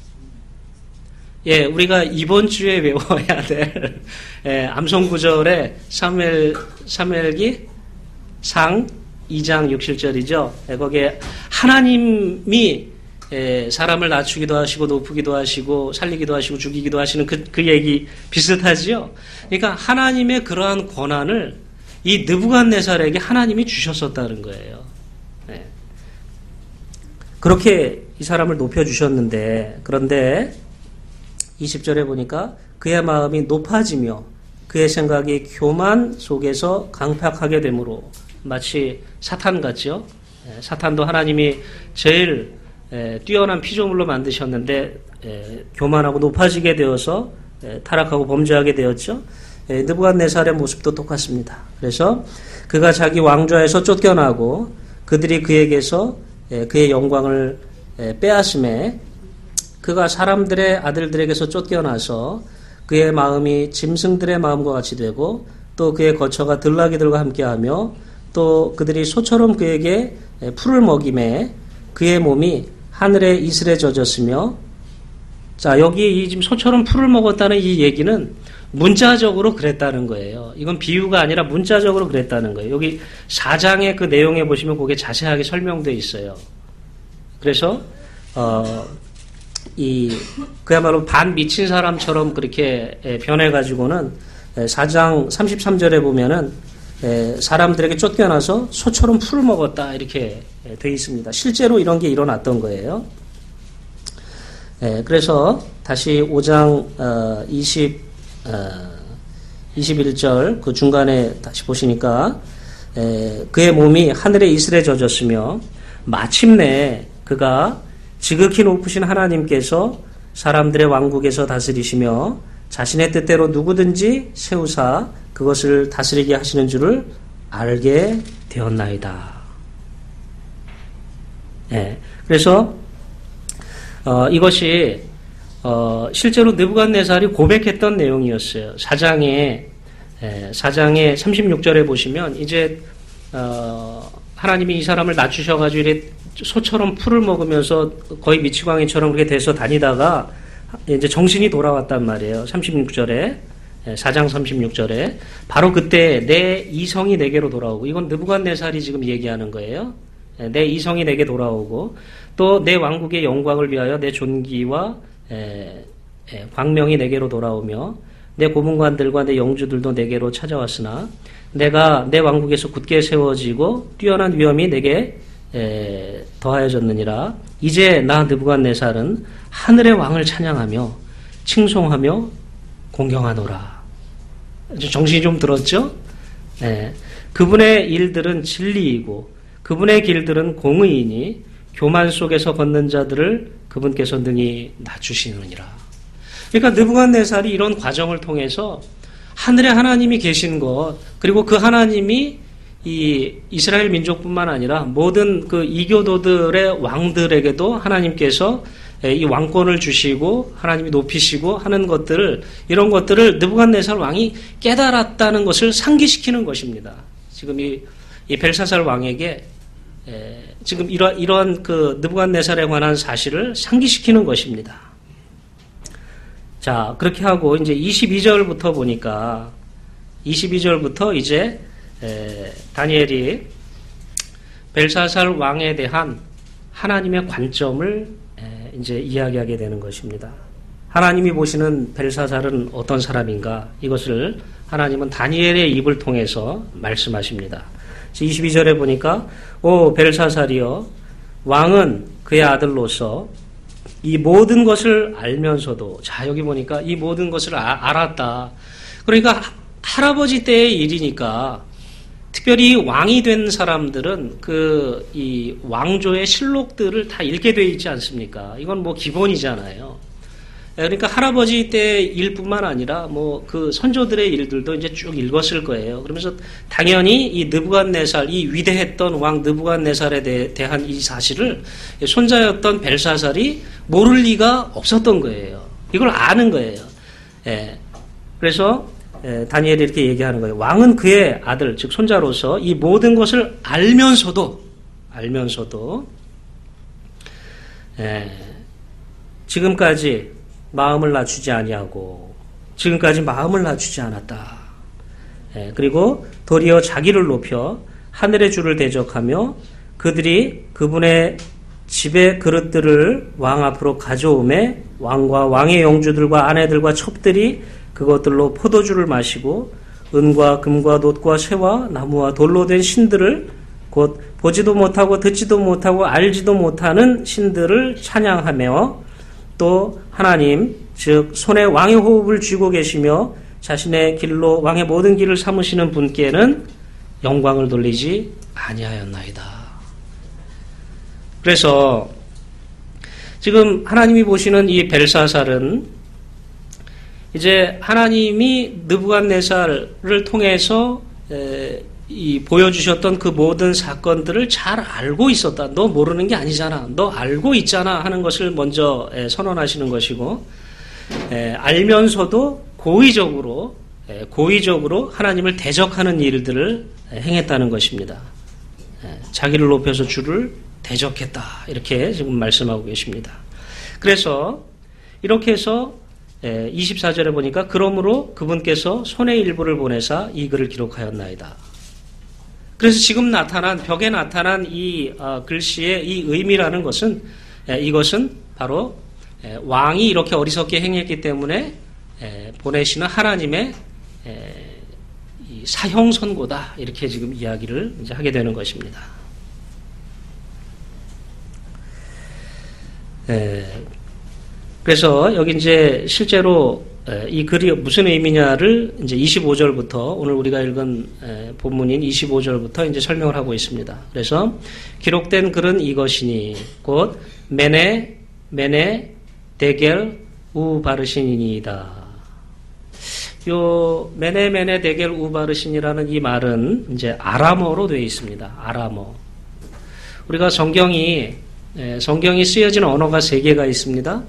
예, 우리가 이번 주에 외워야 될 예, 암송 구절에 사무엘 사무엘기 상 이 장 육, 칠 절이죠. 예, 거기에 하나님이 예, 사람을 낮추기도 하시고 높이기도 하시고 살리기도 하시고 죽이기도 하시는 그, 그 얘기 비슷하지요. 그러니까 하나님의 그러한 권한을 이 느부갓네살에게 하나님이 주셨었다는 거예요. 예. 그렇게 이 사람을 높여주셨는데 그런데 이십 절에 보니까 그의 마음이 높아지며 그의 생각이 교만 속에서 강팍하게 되므로 마치 사탄 같죠. 예, 사탄도 하나님이 제일 에, 뛰어난 피조물로 만드셨는데 에, 교만하고 높아지게 되어서 에, 타락하고 범죄하게 되었죠. 에, 느부갓네살의 모습도 똑같습니다. 그래서 그가 자기 왕좌에서 쫓겨나고 그들이 그에게서 에, 그의 영광을 에, 빼앗음에 그가 사람들의 아들들에게서 쫓겨나서 그의 마음이 짐승들의 마음과 같이 되고 또 그의 거처가 들나귀들과 함께하며 또 그들이 소처럼 그에게 에, 풀을 먹임에 그의 몸이 하늘에 이슬에 젖었으며 자 여기 이 지금 소처럼 풀을 먹었다는 이 얘기는 문자적으로 그랬다는 거예요. 이건 비유가 아니라 문자적으로 그랬다는 거예요. 여기 사 장의 그 내용에 보시면 그게 자세하게 설명되어 있어요. 그래서 어, 이 그야말로 반 미친 사람처럼 그렇게 변해가지고는 사 장 삼십삼 절에 보면은 사람들에게 쫓겨나서 소처럼 풀을 먹었다 이렇게 되어 있습니다. 실제로 이런 게 일어났던 거예요. 그래서 다시 오 장 이십, 이십일 절 그 중간에 다시 보시니까 그의 몸이 하늘에 이슬에 젖었으며 마침내 그가 지극히 높으신 하나님께서 사람들의 왕국에서 다스리시며 자신의 뜻대로 누구든지 세우사 그것을 다스리게 하시는 줄을 알게 되었나이다. 예, 그래서 어, 이것이 어, 실제로 느부갓네살이 고백했던 내용이었어요. 사 장에 예, 사 장의 삼십육 절에 보시면 이제 어, 하나님이 이 사람을 낮추셔가지고 이렇게 소처럼 풀을 먹으면서 거의 미치광이처럼 그렇게 돼서 다니다가 이제 정신이 돌아왔단 말이에요. 삼십육 절에 사 장 삼십육 절에 바로 그때 내 이성이 내게로 돌아오고 이건 느부갓네살이 지금 얘기하는 거예요. 내 이성이 내게 돌아오고 또 내 왕국의 영광을 위하여 내 존귀와 에, 에, 광명이 내게로 돌아오며 내 고문관들과 내 영주들도 내게로 찾아왔으나 내가 내 왕국에서 굳게 세워지고 뛰어난 위엄이 내게 에, 더하여졌느니라. 이제 나 느부갓네살은 하늘의 왕을 찬양하며 칭송하며 공경하노라. 정신이 좀 들었죠? 네. 그분의 일들은 진리이고 그분의 길들은 공의이니 교만 속에서 걷는 자들을 그분께서 능히 낮추시느니라. 그러니까 느부갓네살이 이런 과정을 통해서 하늘에 하나님이 계신 것 그리고 그 하나님이 이 이스라엘 민족뿐만 아니라 모든 그 이교도들의 왕들에게도 하나님께서 이 왕권을 주시고 하나님이 높이시고 하는 것들을 이런 것들을 느부갓네살 왕이 깨달았다는 것을 상기시키는 것입니다. 지금 이, 이 벨사살 왕에게 에, 지금 이러, 이러한 그 느부갓네살에 관한 사실을 상기시키는 것입니다. 자 그렇게 하고 이제 이십이 절부터 보니까 이십이 절부터 이제 에, 다니엘이 벨사살 왕에 대한 하나님의 관점을 이제 이야기하게 되는 것입니다. 하나님이 보시는 벨사살은 어떤 사람인가? 이것을 하나님은 다니엘의 입을 통해서 말씀하십니다. 이십이 절에 보니까 오 벨사살이여 왕은 그의 아들로서 이 모든 것을 알면서도 자 여기 보니까 이 모든 것을 아, 알았다. 그러니까 할아버지 때의 일이니까 특별히 왕이 된 사람들은 그 이 왕조의 실록들을 다 읽게 돼 있지 않습니까? 이건 뭐 기본이잖아요. 그러니까 할아버지 때 일뿐만 아니라 뭐 그 선조들의 일들도 이제 쭉 읽었을 거예요. 그러면서 당연히 이 느부갓네살, 이 위대했던 왕 느부갓네살에 대, 대한 이 사실을 손자였던 벨사살이 모를 리가 없었던 거예요. 이걸 아는 거예요. 예. 그래서 예, 다니엘이 이렇게 얘기하는 거예요. 왕은 그의 아들, 즉 손자로서 이 모든 것을 알면서도 알면서도 예, 지금까지 마음을 낮추지 아니하고 지금까지 마음을 낮추지 않았다. 예, 그리고 도리어 자기를 높여 하늘의 주를 대적하며 그들이 그분의 집의 그릇들을 왕 앞으로 가져오매 왕과 왕의 영주들과 아내들과 첩들이 그것들로 포도주를 마시고 은과 금과 놋과 쇠와 나무와 돌로 된 신들을 곧 보지도 못하고 듣지도 못하고 알지도 못하는 신들을 찬양하며 또 하나님 즉 손에 왕의 호흡을 쥐고 계시며 자신의 길로 왕의 모든 길을 삼으시는 분께는 영광을 돌리지 아니하였나이다. 그래서 지금 하나님이 보시는 이 벨사살은 이제 하나님이 느부갓네살을 통해서 에, 이 보여주셨던 그 모든 사건들을 잘 알고 있었다. 너 모르는 게 아니잖아. 너 알고 있잖아 하는 것을 먼저 에, 선언하시는 것이고 에, 알면서도 고의적으로 에, 고의적으로 하나님을 대적하는 일들을 에, 행했다는 것입니다. 에, 자기를 높여서 주를 대적했다. 이렇게 지금 말씀하고 계십니다. 그래서 이렇게 해서 이십사 절에 보니까 그러므로 그분께서 손의 일부를 보내사 이 글을 기록하였나이다. 그래서 지금 나타난 벽에 나타난 이 글씨의 이 의미라는 것은 이것은 바로 왕이 이렇게 어리석게 행했기 때문에 보내시는 하나님의 사형 선고다. 이렇게 지금 이야기를 이제 하게 되는 것입니다. 그래서 여기 이제 실제로 이 글이 무슨 의미냐를 이제 이십오 절부터 오늘 우리가 읽은 본문인 이십오 절부터 이제 설명을 하고 있습니다. 그래서 기록된 글은 이것이니 곧 메네 메네 데겔 우바르신이니이다. 요 메네 메네 데겔 우바르신이라는 이 말은 이제 아람어로 되어 있습니다. 아람어. 우리가 성경이 성경이 쓰여진 언어가 세 개가 있습니다.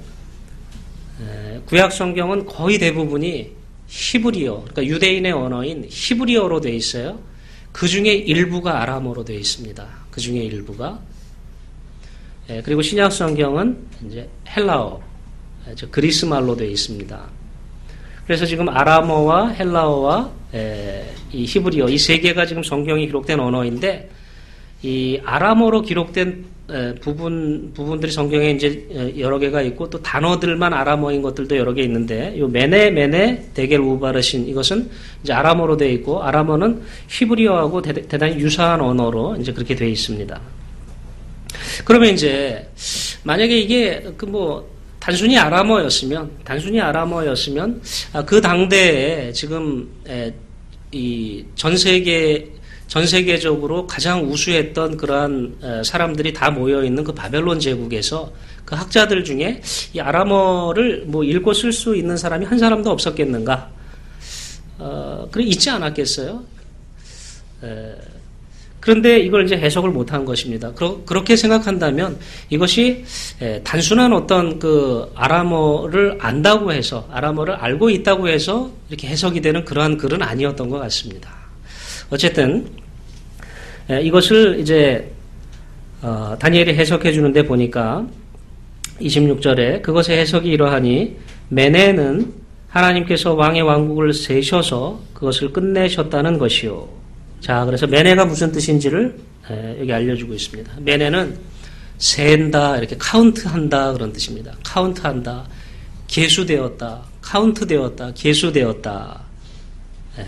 구약 성경은 거의 대부분이 히브리어, 그러니까 유대인의 언어인 히브리어로 되어 있어요. 그 중에 일부가 아람어로 되어 있습니다. 그 중에 일부가. 예, 그리고 신약 성경은 이제 헬라어, 즉 그리스 말로 되어 있습니다. 그래서 지금 아람어와 헬라어와 에, 이 히브리어 이 세 개가 지금 성경이 기록된 언어인데 이 아람어로 기록된 부분, 부분들이 성경에 이제 여러 개가 있고 또 단어들만 아람어인 것들도 여러 개 있는데 요 메네 메네 데겔 우바르신 이것은 이제 아람어로 되어 있고 아람어는 히브리어하고 대, 대단히 유사한 언어로 이제 그렇게 되어 있습니다. 그러면 이제 만약에 이게 그 뭐 단순히 아람어였으면 단순히 아람어였으면 그 당대에 지금 이 전 세계 전 세계적으로 가장 우수했던 그러한 사람들이 다 모여있는 그 바벨론 제국에서 그 학자들 중에 이 아람어를 뭐 읽고 쓸 수 있는 사람이 한 사람도 없었겠는가? 어, 그래, 있지 않았겠어요? 에, 그런데 이걸 이제 해석을 못한 것입니다. 그러, 그렇게 생각한다면 이것이 에, 단순한 어떤 그 아람어를 안다고 해서, 아람어를 알고 있다고 해서 이렇게 해석이 되는 그러한 글은 아니었던 것 같습니다. 어쨌든 이것을 이제 어, 다니엘이 해석해 주는데 보니까 이십육 절에 그것의 해석이 이러하니 메네는 하나님께서 왕의 왕국을 세셔서 그것을 끝내셨다는 것이요. 자, 그래서 메네가 무슨 뜻인지를 여기 알려주고 있습니다. 메네는 센다, 이렇게 카운트한다 그런 뜻입니다. 카운트한다, 계수되었다, 카운트되었다, 계수되었다. 예.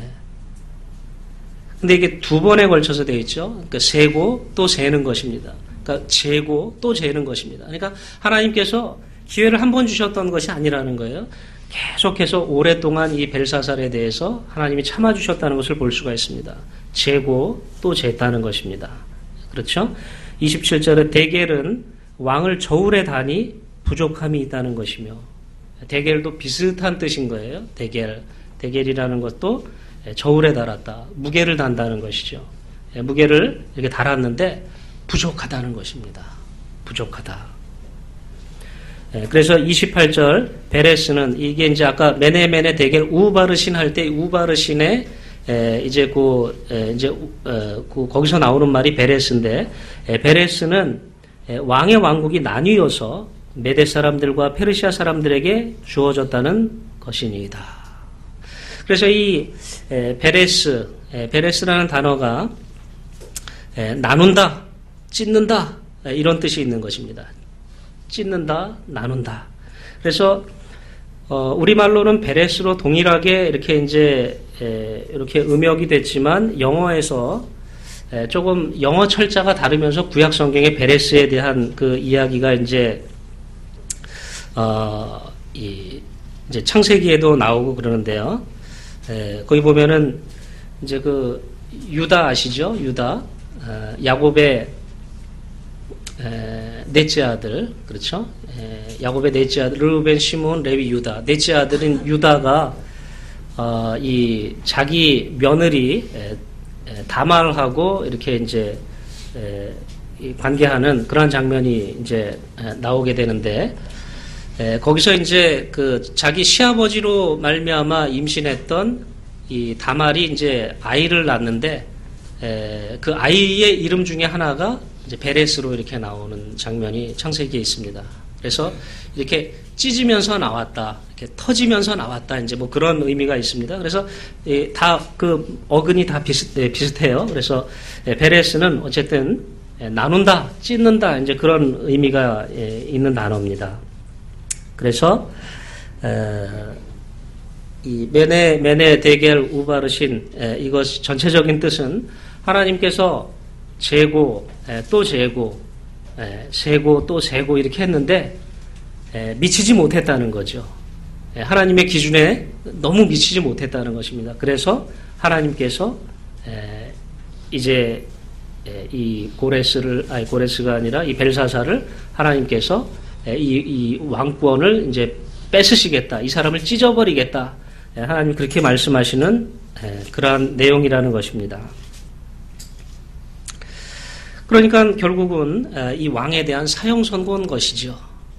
근데 이게 두 번에 걸쳐서 되어 있죠. 그러니까 세고 또 세는 것입니다. 그러니까 재고 또 재는 것입니다. 그러니까 하나님께서 기회를 한 번 주셨던 것이 아니라는 거예요. 계속해서 오랫동안 이 벨사살에 대해서 하나님이 참아주셨다는 것을 볼 수가 있습니다. 재고 또 쟀다는 것입니다. 그렇죠? 이십칠 절에 데겔은 왕을 저울에 다니 부족함이 있다는 것이며, 데겔도 비슷한 뜻인 거예요. 데겔, 데겔이라는 것도 저울에 달았다, 무게를 단다는 것이죠. 무게를 이렇게 달았는데 부족하다는 것입니다. 부족하다. 그래서 이십팔 절 베레스는 이게 이제 아까 메네메네 데겔 우바르신 할 때 우바르신에 이제 그 이제 그 거기서 나오는 말이 베레스인데, 베레스는 왕의 왕국이 나뉘어서 메대 사람들과 페르시아 사람들에게 주어졌다는 것이니이다. 그래서 이 베레스, 베레스라는 단어가 나눈다, 찢는다 이런 뜻이 있는 것입니다. 찢는다, 나눈다. 그래서 어, 우리말로는 베레스로 동일하게 이렇게 이제 에, 이렇게 음역이 됐지만 영어에서 에, 조금 영어 철자가 다르면서 구약 성경의 베레스에 대한 그 이야기가 이제 어, 이 이제 창세기에도 나오고 그러는데요. 에, 거기 보면은 이제 그 유다 아시죠? 유다 어, 야곱의 에, 넷째 아들, 그렇죠? 에, 야곱의 넷째 아들, 르우벤, 시몬, 레위, 유다. 넷째 아들인 유다가, 어, 이, 자기 며느리, 에, 에, 다말하고 이렇게 이제, 에, 이 관계하는 그런 장면이 이제 에, 나오게 되는데, 에, 거기서 이제 그 자기 시아버지로 말미암아 임신했던 이 다말이 이제 아이를 낳는데, 에, 그 아이의 이름 중에 하나가 이제 베레스로 이렇게 나오는 장면이 창세기에 있습니다. 그래서 이렇게 찢으면서 나왔다, 이렇게 터지면서 나왔다, 이제 뭐 그런 의미가 있습니다. 그래서 다 그 어근이 다 비슷, 비슷해요. 그래서 베레스는 어쨌든 나눈다, 찢는다, 이제 그런 의미가 있는 단어입니다. 그래서 이 메네 메네 데겔 우바르신 이것 전체적인 뜻은 하나님께서 재고 또 재고 세고 또 세고 이렇게 했는데 미치지 못했다는 거죠. 하나님의 기준에 너무 미치지 못했다는 것입니다. 그래서 하나님께서 이제 이 고레스를 아니 고레스가 아니라 이 벨사살을 하나님께서 이, 이 왕권을 이제 뺏으시겠다, 이 사람을 찢어버리겠다, 하나님 그렇게 말씀하시는 그러한 내용이라는 것입니다. 그러니까 결국은 이 왕에 대한 사형 선고인 것이죠.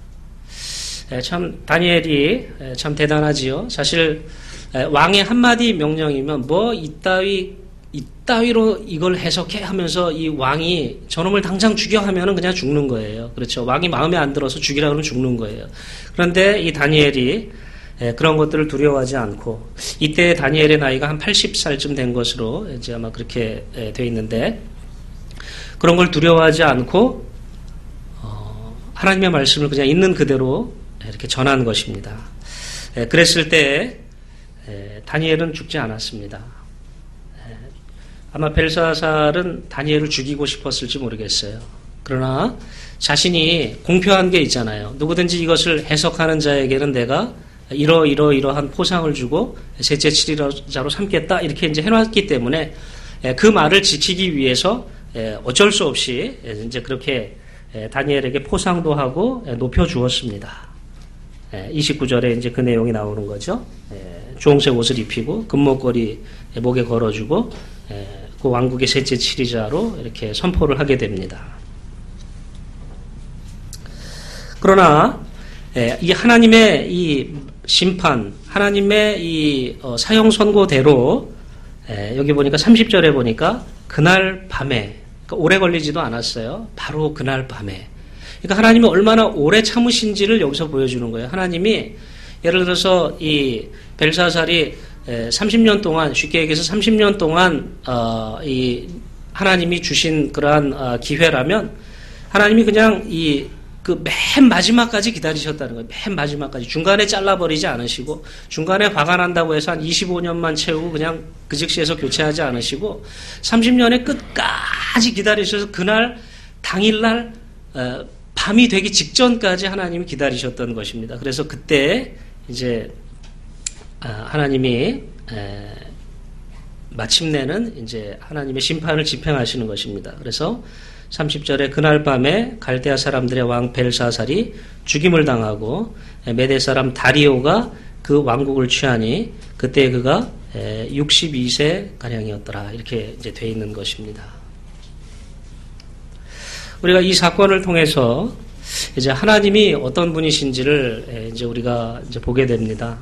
참 다니엘이 참 대단하지요. 사실 왕의 한마디 명령이면 뭐 이따위 이따위로 이걸 해석해 하면서 이 왕이 저놈을 당장 죽여 하면은 그냥 죽는 거예요. 그렇죠. 왕이 마음에 안 들어서 죽이라 그러면 죽는 거예요. 그런데 이 다니엘이 그런 것들을 두려워하지 않고, 이때 다니엘의 나이가 한 팔십 살쯤 된 것으로 이제 아마 그렇게 돼 있는데, 그런 걸 두려워하지 않고 어, 하나님의 말씀을 그냥 있는 그대로 이렇게 전한 것입니다. 에, 그랬을 때 에, 다니엘은 죽지 않았습니다. 에, 아마 벨사살은 다니엘을 죽이고 싶었을지 모르겠어요. 그러나 자신이 공표한 게 있잖아요. 누구든지 이것을 해석하는 자에게는 내가 이러 이러 이러한 포상을 주고 셋째 칠일자로 삼겠다, 이렇게 이제 해놨기 때문에 에, 그 말을 지키기 위해서 어쩔 수 없이 이제 그렇게 다니엘에게 포상도 하고 높여 주었습니다. 이십구 절에 이제 그 내용이 나오는 거죠. 주홍색 옷을 입히고 금목걸이 목에 걸어주고 그 왕국의 셋째 칠이자로 이렇게 선포를 하게 됩니다. 그러나 이 하나님의 이 심판, 하나님의 이 사형 선고대로 여기 보니까 삼십 절에 보니까 그날 밤에, 그러니까 오래 걸리지도 않았어요. 바로 그날 밤에. 그러니까 하나님이 얼마나 오래 참으신지를 여기서 보여주는 거예요. 하나님이 예를 들어서 이 벨사살이 삼십 년 동안, 쉽게 얘기해서 삼십 년 동안 어, 이 하나님이 주신 그러한 어, 기회라면 하나님이 그냥 이 그 맨 마지막까지 기다리셨다는 거예요. 맨 마지막까지. 중간에 잘라버리지 않으시고, 중간에 화가 난다고 해서 한 이십오 년만 채우고 그냥 그 즉시에서 교체하지 않으시고, 삼십 년의 끝까지 기다리셔서 그날, 당일날, 어, 밤이 되기 직전까지 하나님이 기다리셨던 것입니다. 그래서 그때 이제, 아, 하나님이, 에, 마침내는 이제 하나님의 심판을 집행하시는 것입니다. 그래서 삼십 절에 그날 밤에 갈대아 사람들의 왕 벨사살이 죽임을 당하고 메대 사람 다리오가 그 왕국을 취하니 그때 그가 육십이 세 가량이었더라. 이렇게 이제 돼 있는 것입니다. 우리가 이 사건을 통해서 이제 하나님이 어떤 분이신지를 이제 우리가 이제 보게 됩니다.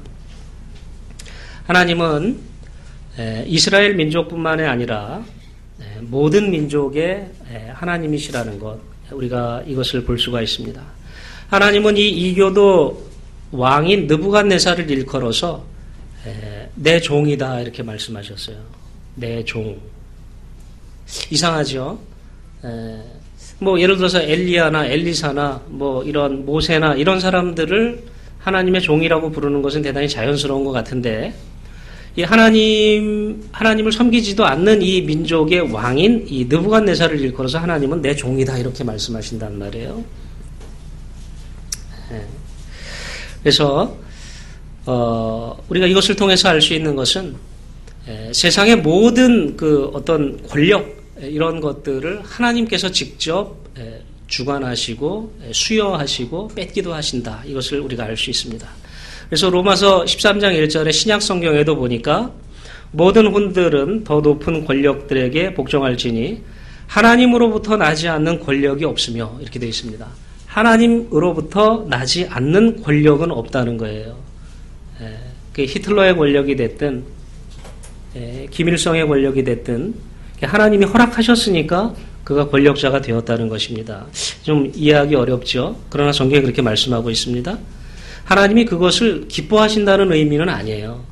하나님은 이스라엘 민족뿐만이 아니라 모든 민족의 하나님이시라는 것, 우리가 이것을 볼 수가 있습니다. 하나님은 이 이교도 왕인 느부갓네살을 일컬어서 내 종이다 이렇게 말씀하셨어요. 내 종. 이상하죠? 뭐 예를 들어서 엘리야나 엘리사나 뭐 이런 모세나 이런 사람들을 하나님의 종이라고 부르는 것은 대단히 자연스러운 것 같은데, 이 하나님, 하나님을 섬기지도 않는 이 민족의 왕인 이 느부갓네살을 일컬어서 하나님은 내 종이다 이렇게 말씀하신단 말이에요. 그래서 어, 우리가 이것을 통해서 알 수 있는 것은 에, 세상의 모든 그 어떤 권력 이런 것들을 하나님께서 직접 에, 주관하시고 에, 수여하시고 뺏기도 하신다. 이것을 우리가 알 수 있습니다. 그래서 로마서 십삼 장 일 절에 신약 성경에도 보니까 모든 혼들은 더 높은 권력들에게 복종할지니 하나님으로부터 나지 않는 권력이 없으며 이렇게 되어 있습니다. 하나님으로부터 나지 않는 권력은 없다는 거예요. 에, 그 히틀러의 권력이 됐든 에, 김일성의 권력이 됐든 하나님이 허락하셨으니까 그가 권력자가 되었다는 것입니다. 좀 이해하기 어렵죠. 그러나 성경에 그렇게 말씀하고 있습니다. 하나님이 그것을 기뻐하신다는 의미는 아니에요.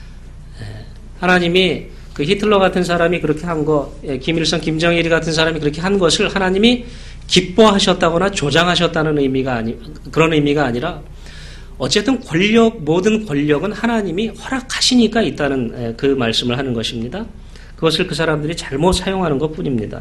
하나님이 그 히틀러 같은 사람이 그렇게 한 거, 김일성, 김정일 같은 사람이 그렇게 한 것을 하나님이 기뻐하셨다거나 조장하셨다는 의미가 아니, 그런 의미가 아니라 어쨌든 권력, 모든 권력은 하나님이 허락하시니까 있다는 그 말씀을 하는 것입니다. 그것을 그 사람들이 잘못 사용하는 것 뿐입니다.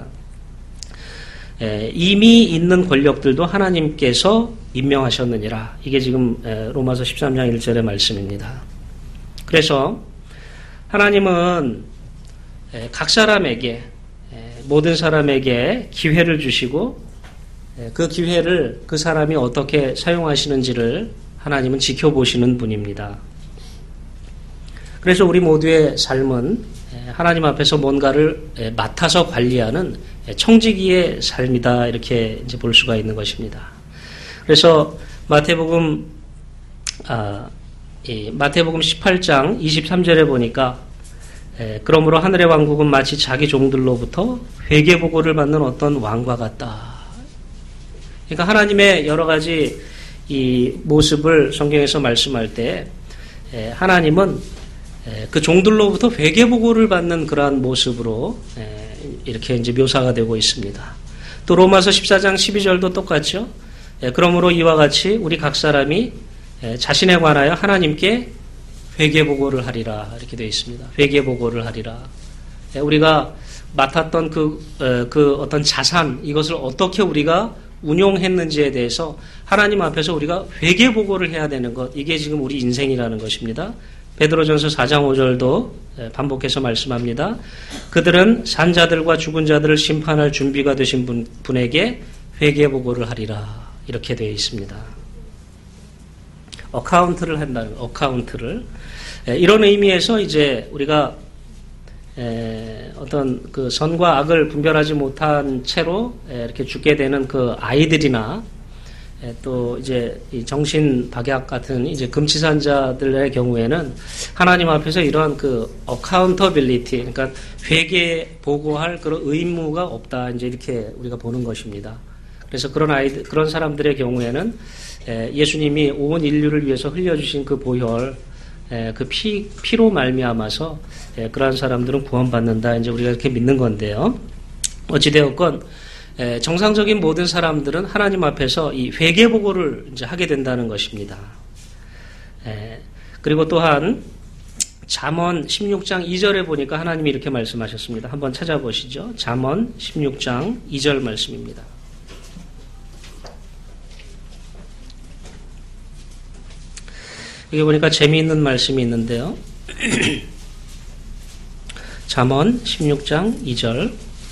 이미 있는 권력들도 하나님께서 임명하셨느니라. 이게 지금 로마서 십삼 장 일 절의 말씀입니다. 그래서 하나님은 각 사람에게, 모든 사람에게 기회를 주시고 그 기회를 그 사람이 어떻게 사용하시는지를 하나님은 지켜보시는 분입니다. 그래서 우리 모두의 삶은 하나님 앞에서 뭔가를 맡아서 관리하는 청지기의 삶이다 이렇게 이제 볼 수가 있는 것입니다. 그래서 마태복음 아, 이 마태복음 십팔 장 이십삼 절에 보니까 에, 그러므로 하늘의 왕국은 마치 자기 종들로부터 회개 보고를 받는 어떤 왕과 같다. 그러니까 하나님의 여러 가지 이 모습을 성경에서 말씀할 때 에, 하나님은 에, 그 종들로부터 회개 보고를 받는 그러한 모습으로 에, 이렇게 이제 묘사가 되고 있습니다. 또 로마서 십사 장 십이 절도 똑같죠. 예, 그러므로 이와 같이 우리 각 사람이 예, 자신에 관하여 하나님께 회개 보고를 하리라 이렇게 되어 있습니다. 회개 보고를 하리라. 예, 우리가 맡았던 그, 어, 그 어떤 자산 이것을 어떻게 우리가 운용했는지에 대해서 하나님 앞에서 우리가 회개 보고를 해야 되는 것, 이게 지금 우리 인생이라는 것입니다. 베드로전서 사 장 오 절도 반복해서 말씀합니다. 그들은 산자들과 죽은 자들을 심판할 준비가 되신 분, 분에게 회개 보고를 하리라 이렇게 되어 있습니다. 어카운트를 한다는 어카운트를 이런 의미에서 이제 우리가 어떤 그 선과 악을 분별하지 못한 채로 이렇게 죽게 되는 그 아이들이나 또 이제 정신 박약 같은 이제 금치산자들의 경우에는 하나님 앞에서 이러한 그 어카운터빌리티, 그러니까 회개 보고할 그런 의무가 없다 이제 이렇게 우리가 보는 것입니다. 그래서 그런 아이들, 그런 사람들의 경우에는 예수님이 온 인류를 위해서 흘려주신 그 보혈, 그 피, 피로 말미암아서 그러한 사람들은 구원받는다 이제 우리가 이렇게 믿는 건데요. 어찌되었건 에, 정상적인 모든 사람들은 하나님 앞에서 이 회개 보고를 이제 하게 된다는 것입니다. 에, 그리고 또한 잠언 십육 장 이 절에 보니까 하나님이 이렇게 말씀하셨습니다. 한번 찾아보시죠. 잠언 십육 장 이 절 말씀입니다. 여기 보니까 재미있는 말씀이 있는데요. 잠언 십육 장 이 절.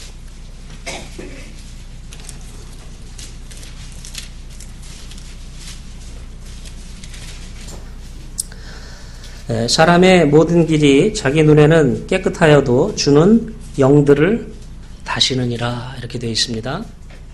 사람의 모든 길이 자기 눈에는 깨끗하여도 주는 영들을 다시느니라 이렇게 되어 있습니다.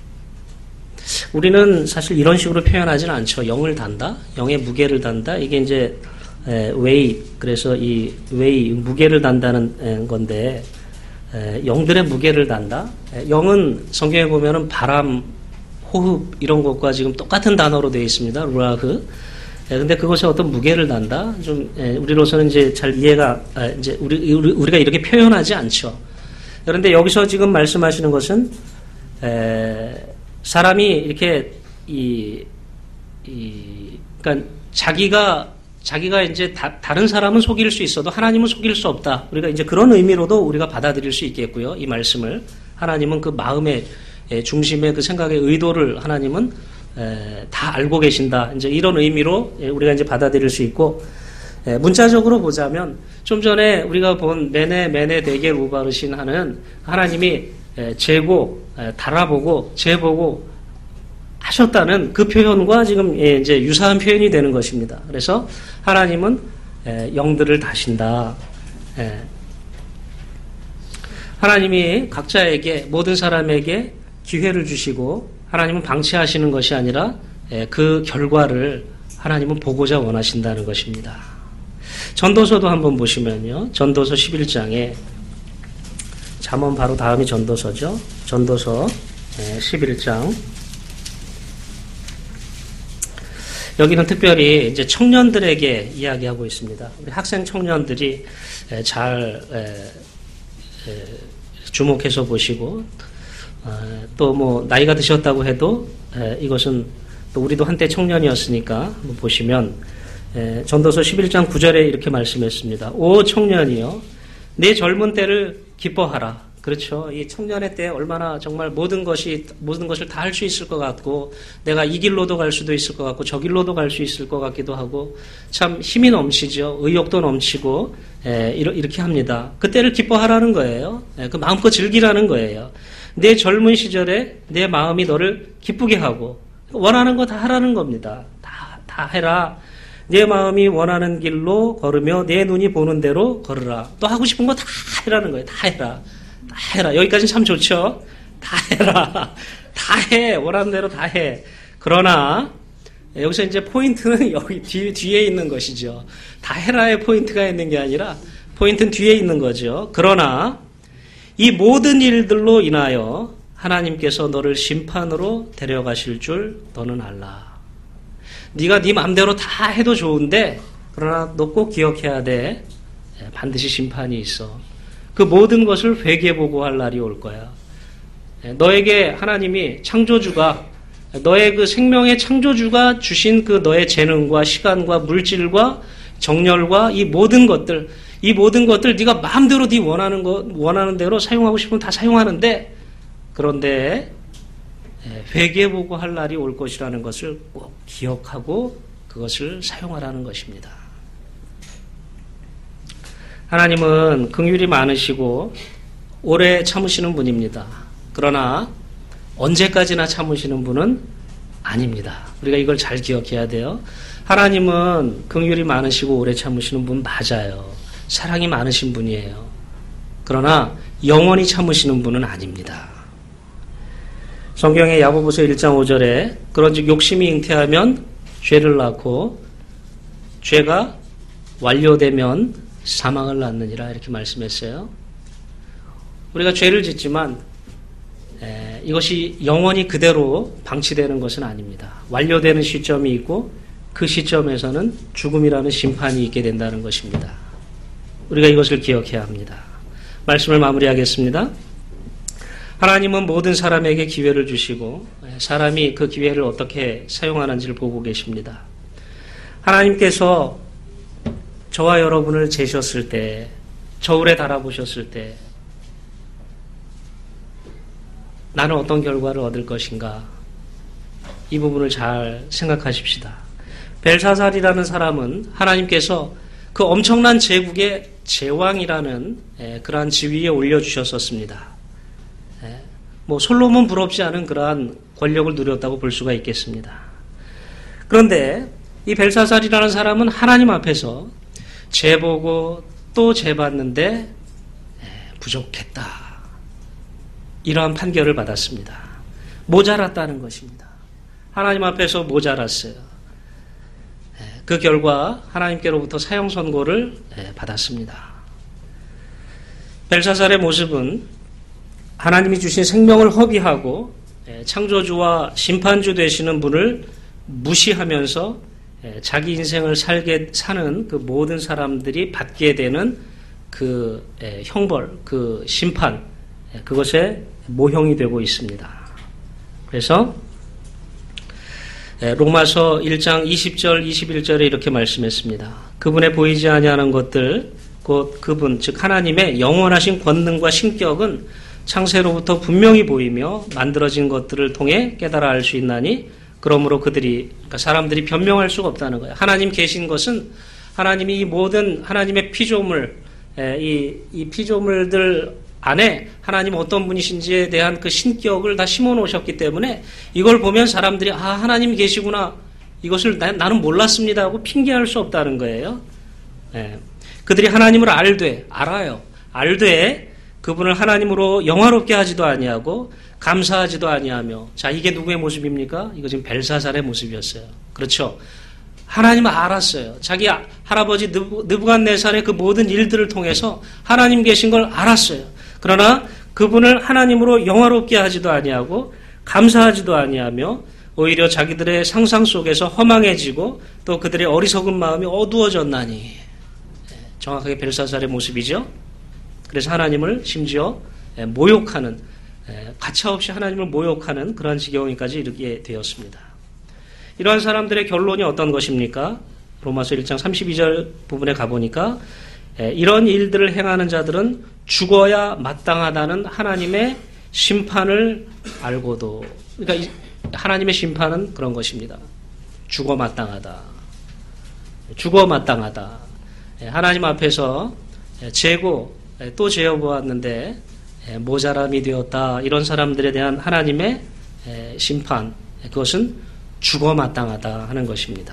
우리는 사실 이런 식으로 표현하지는 않죠. 영을 단다, 영의 무게를 단다. 이게 이제 웨이, 그래서 이 웨이 무게를 단다는 건데 영들의 무게를 단다. 영은 성경에 보면은 바람, 호흡 이런 것과 지금 똑같은 단어로 되어 있습니다. 루아흐. 근데 그것에 어떤 무게를 단다. 좀 우리로서는 이제 잘 이해가 이제 우리 우리가 이렇게 표현하지 않죠. 그런데 여기서 지금 말씀하시는 것은 에, 사람이 이렇게 이, 이 그러니까 자기가 자기가 이제 다, 다른 사람은 속일 수 있어도 하나님은 속일 수 없다. 우리가 이제 그런 의미로도 우리가 받아들일 수 있겠고요. 이 말씀을 하나님은 그 마음의 중심의 그 생각의 의도를 하나님은 에, 다 알고 계신다. 이제 이런 의미로 우리가 이제 받아들일 수 있고, 에, 문자적으로 보자면 좀 전에 우리가 본 메네 메네 데겔 우바르신 하는 하나님이 에, 재고, 에, 달아보고 재보고 하셨다는 그 표현과 지금 예, 이제 유사한 표현이 되는 것입니다. 그래서 하나님은 에, 영들을 다신다. 에, 하나님이 각자에게 모든 사람에게 기회를 주시고 하나님은 방치하시는 것이 아니라 그 결과를 하나님은 보고자 원하신다는 것입니다. 전도서도 한번 보시면요. 전도서 십일 장에 잠언 바로 다음이 전도서죠. 전도서 십일 장. 여기는 특별히 이제 청년들에게 이야기하고 있습니다. 우리 학생 청년들이 잘 주목해서 보시고 또 뭐 나이가 드셨다고 해도 이것은 또 우리도 한때 청년이었으니까 보시면 전도서 십일 장 구 절에 이렇게 말씀했습니다. 오 청년이여 내 젊은 때를 기뻐하라. 그렇죠. 이 청년의 때 얼마나 정말 모든 것이 모든 것을 다 할 수 있을 것 같고 내가 이 길로도 갈 수도 있을 것 같고 저 길로도 갈 수 있을 것 같기도 하고 참 힘이 넘치죠. 의욕도 넘치고 이렇게 합니다. 그때를 기뻐하라는 거예요. 그 마음껏 즐기라는 거예요. 내 젊은 시절에 내 마음이 너를 기쁘게 하고 원하는 거 다 하라는 겁니다. 다, 다 해라. 내 마음이 원하는 길로 걸으며 내 눈이 보는 대로 걸으라. 또 하고 싶은 거 다 해라는 거예요. 다 해라. 다 해라. 여기까지는 참 좋죠. 다 해라. 다 해. 원하는 대로 다 해. 그러나 여기서 이제 포인트는 여기 뒤, 뒤에 있는 것이죠. 다 해라의 포인트가 있는 게 아니라 포인트는 뒤에 있는 거죠. 그러나 이 모든 일들로 인하여 하나님께서 너를 심판으로 데려가실 줄 너는 알라. 네가 네 마음대로 다 해도 좋은데 그러나 너 꼭 기억해야 돼. 반드시 심판이 있어. 그 모든 것을 회개보고할 날이 올 거야. 너에게 하나님이 창조주가 너의 그 생명의 창조주가 주신 그 너의 재능과 시간과 물질과 정열과 이 모든 것들 이 모든 것들 네가 마음대로 네 원하는 거 원하는 대로 사용하고 싶으면 다 사용하는데 그런데 회개보고 할 날이 올 것이라는 것을 꼭 기억하고 그것을 사용하라는 것입니다. 하나님은 긍휼이 많으시고 오래 참으시는 분입니다. 그러나 언제까지나 참으시는 분은 아닙니다. 우리가 이걸 잘 기억해야 돼요. 하나님은 긍휼이 많으시고 오래 참으시는 분 맞아요. 사랑이 많으신 분이에요. 그러나 영원히 참으시는 분은 아닙니다. 성경의 야고보서 일 장 오 절에 그런즉 욕심이 잉태하면 죄를 낳고 죄가 완료되면 사망을 낳느니라 이렇게 말씀했어요. 우리가 죄를 짓지만 에, 이것이 영원히 그대로 방치되는 것은 아닙니다. 완료되는 시점이 있고 그 시점에서는 죽음이라는 심판이 있게 된다는 것입니다. 우리가 이것을 기억해야 합니다. 말씀을 마무리하겠습니다. 하나님은 모든 사람에게 기회를 주시고 사람이 그 기회를 어떻게 사용하는지를 보고 계십니다. 하나님께서 저와 여러분을 재셨을 때, 저울에 달아보셨을 때 나는 어떤 결과를 얻을 것인가? 이 부분을 잘 생각하십시다. 벨사살이라는 사람은 하나님께서 그 엄청난 제국의 제왕이라는 그러한 지위에 올려주셨었습니다. 뭐 솔로몬 부럽지 않은 그러한 권력을 누렸다고 볼 수가 있겠습니다. 그런데 이 벨사살이라는 사람은 하나님 앞에서 재보고 또 재봤는데 부족했다. 이러한 판결을 받았습니다. 모자랐다는 것입니다. 하나님 앞에서 모자랐어요. 그 결과 하나님께로부터 사형 선고를 받았습니다. 벨사살의 모습은 하나님이 주신 생명을 허비하고 창조주와 심판주 되시는 분을 무시하면서 자기 인생을 살게 사는 그 모든 사람들이 받게 되는 그 형벌, 그 심판, 그것의 모형이 되고 있습니다. 그래서 로마서 일 장 이십 절 이십일 절에 이렇게 말씀했습니다. 그분의 보이지 아니하는 것들 곧 그분 즉 하나님의 영원하신 권능과 신격은 창세로부터 분명히 보이며 만들어진 것들을 통해 깨달아 알 수 있나니 그러므로 그들이 그러니까 사람들이 변명할 수가 없다는 거예요. 하나님 계신 것은 하나님이 이 모든 하나님의 피조물 이, 이 피조물들 안에 하나님 어떤 분이신지에 대한 그 신격을 다 심어 놓으셨기 때문에 이걸 보면 사람들이 아 하나님 계시구나 이것을 나, 나는 몰랐습니다 하고 핑계할 수 없다는 거예요. 예. 그들이 하나님을 알되 알아요. 알되 그분을 하나님으로 영화롭게 하지도 아니하고 감사하지도 아니하며 자 이게 누구의 모습입니까? 이거 지금 벨사살의 모습이었어요. 그렇죠. 하나님을 알았어요. 자기 할아버지 느부갓네살의 그 모든 일들을 통해서 하나님 계신 걸 알았어요. 그러나 그분을 하나님으로 영화롭게 하지도 아니하고 감사하지도 아니하며 오히려 자기들의 상상 속에서 허망해지고 또 그들의 어리석은 마음이 어두워졌나니 정확하게 벨사살의 모습이죠. 그래서 하나님을 심지어 모욕하는 가차없이 하나님을 모욕하는 그러한 지경까지 이르게 되었습니다. 이러한 사람들의 결론이 어떤 것입니까? 로마서 일 장 삼십이 절 부분에 가보니까 이런 일들을 행하는 자들은 죽어야 마땅하다는 하나님의 심판을 알고도 그러니까 하나님의 심판은 그런 것입니다. 죽어 마땅하다. 죽어 마땅하다. 하나님 앞에서 재고 또 재어보았는데 모자람이 되었다. 이런 사람들에 대한 하나님의 심판 그것은 죽어 마땅하다 하는 것입니다.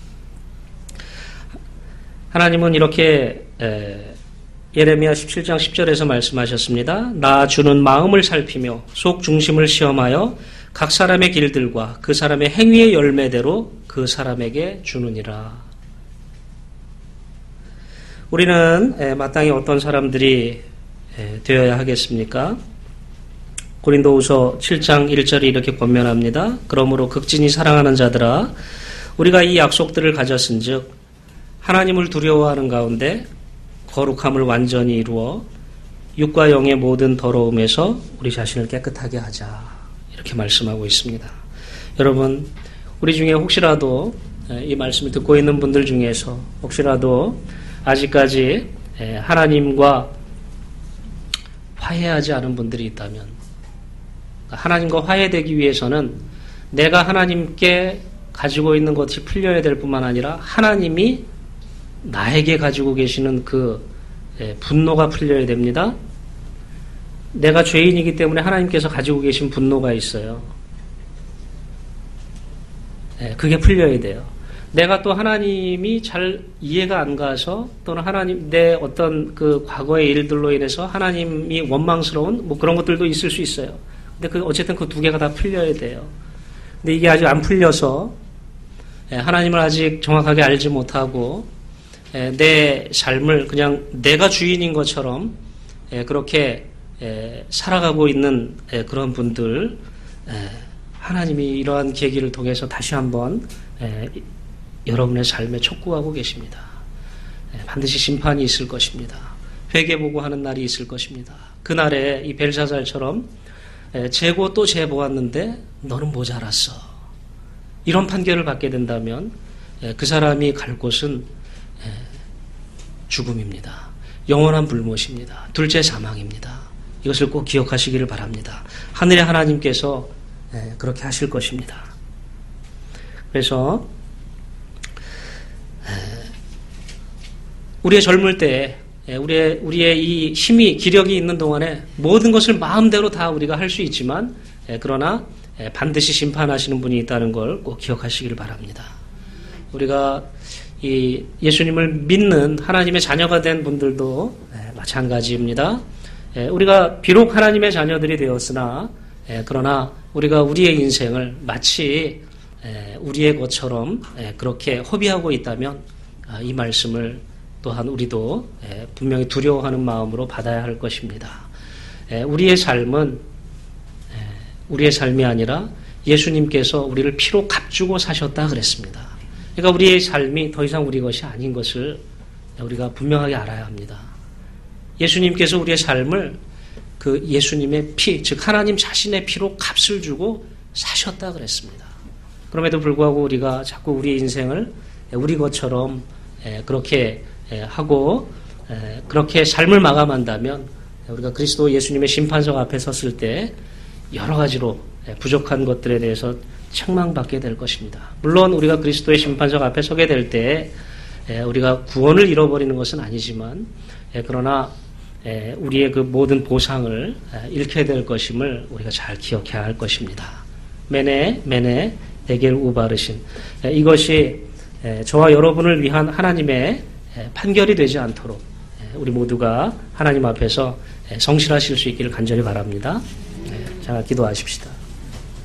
하나님은 이렇게 예레미야 십칠 장 십 절에서 말씀하셨습니다. 나 주는 마음을 살피며 속 중심을 시험하여 각 사람의 길들과 그 사람의 행위의 열매대로 그 사람에게 주느니라. 우리는 마땅히 어떤 사람들이 되어야 하겠습니까? 고린도후서 칠 장 일 절이 이렇게 권면합니다. 그러므로 극진히 사랑하는 자들아 우리가 이 약속들을 가졌은즉 하나님을 두려워하는 가운데 거룩함을 완전히 이루어 육과 영의 모든 더러움에서 우리 자신을 깨끗하게 하자. 이렇게 말씀하고 있습니다. 여러분 우리 중에 혹시라도 이 말씀을 듣고 있는 분들 중에서 혹시라도 아직까지 하나님과 화해하지 않은 분들이 있다면 하나님과 화해되기 위해서는 내가 하나님께 가지고 있는 것이 풀려야 될 뿐만 아니라 하나님이 나에게 가지고 계시는 그 분노가 풀려야 됩니다. 내가 죄인이기 때문에 하나님께서 가지고 계신 분노가 있어요. 그게 풀려야 돼요. 내가 또 하나님이 잘 이해가 안 가서 또는 하나님 내 어떤 그 과거의 일들로 인해서 하나님이 원망스러운 뭐 그런 것들도 있을 수 있어요. 근데 그 어쨌든 그 두 개가 다 풀려야 돼요. 근데 이게 아직 안 풀려서 하나님을 아직 정확하게 알지 못하고 내 삶을 그냥 내가 주인인 것처럼 그렇게 살아가고 있는 그런 분들 하나님이 이러한 계기를 통해서 다시 한번 여러분의 삶에 촉구하고 계십니다. 반드시 심판이 있을 것입니다. 회개보고 하는 날이 있을 것입니다. 그날에 이 벨사살처럼 재고 또 재보았는데 너는 모자랐어. 이런 판결을 받게 된다면 그 사람이 갈 곳은 죽음입니다. 영원한 불못입니다. 둘째 사망입니다. 이것을 꼭 기억하시기를 바랍니다. 하늘의 하나님께서 그렇게 하실 것입니다. 그래서 우리의 젊을 때 우리의, 우리의 이 힘이 기력이 있는 동안에 모든 것을 마음대로 다 우리가 할 수 있지만 그러나 반드시 심판하시는 분이 있다는 걸 꼭 기억하시기를 바랍니다. 우리가 이 예수님을 믿는 하나님의 자녀가 된 분들도 마찬가지입니다. 우리가 비록 하나님의 자녀들이 되었으나 그러나 우리가 우리의 인생을 마치 우리의 것처럼 그렇게 허비하고 있다면 이 말씀을 또한 우리도 분명히 두려워하는 마음으로 받아야 할 것입니다. 우리의 삶은 우리의 삶이 아니라 예수님께서 우리를 피로 값주고 사셨다 그랬습니다. 그러니까 우리의 삶이 더 이상 우리 것이 아닌 것을 우리가 분명하게 알아야 합니다. 예수님께서 우리의 삶을 그 예수님의 피, 즉 하나님 자신의 피로 값을 주고 사셨다 그랬습니다. 그럼에도 불구하고 우리가 자꾸 우리의 인생을 우리 것처럼 그렇게 하고 그렇게 삶을 마감한다면 우리가 그리스도 예수님의 심판석 앞에 섰을 때 여러 가지로 부족한 것들에 대해서 책망받게 될 것입니다. 물론 우리가 그리스도의 심판석 앞에 서게 될 때 우리가 구원을 잃어버리는 것은 아니지만 그러나 우리의 그 모든 보상을 잃게 될 것임을 우리가 잘 기억해야 할 것입니다. 메네 메네 데겔 우바르신, 이것이 저와 여러분을 위한 하나님의 판결이 되지 않도록 우리 모두가 하나님 앞에서 성실하실 수 있기를 간절히 바랍니다. 자, 기도하십시다.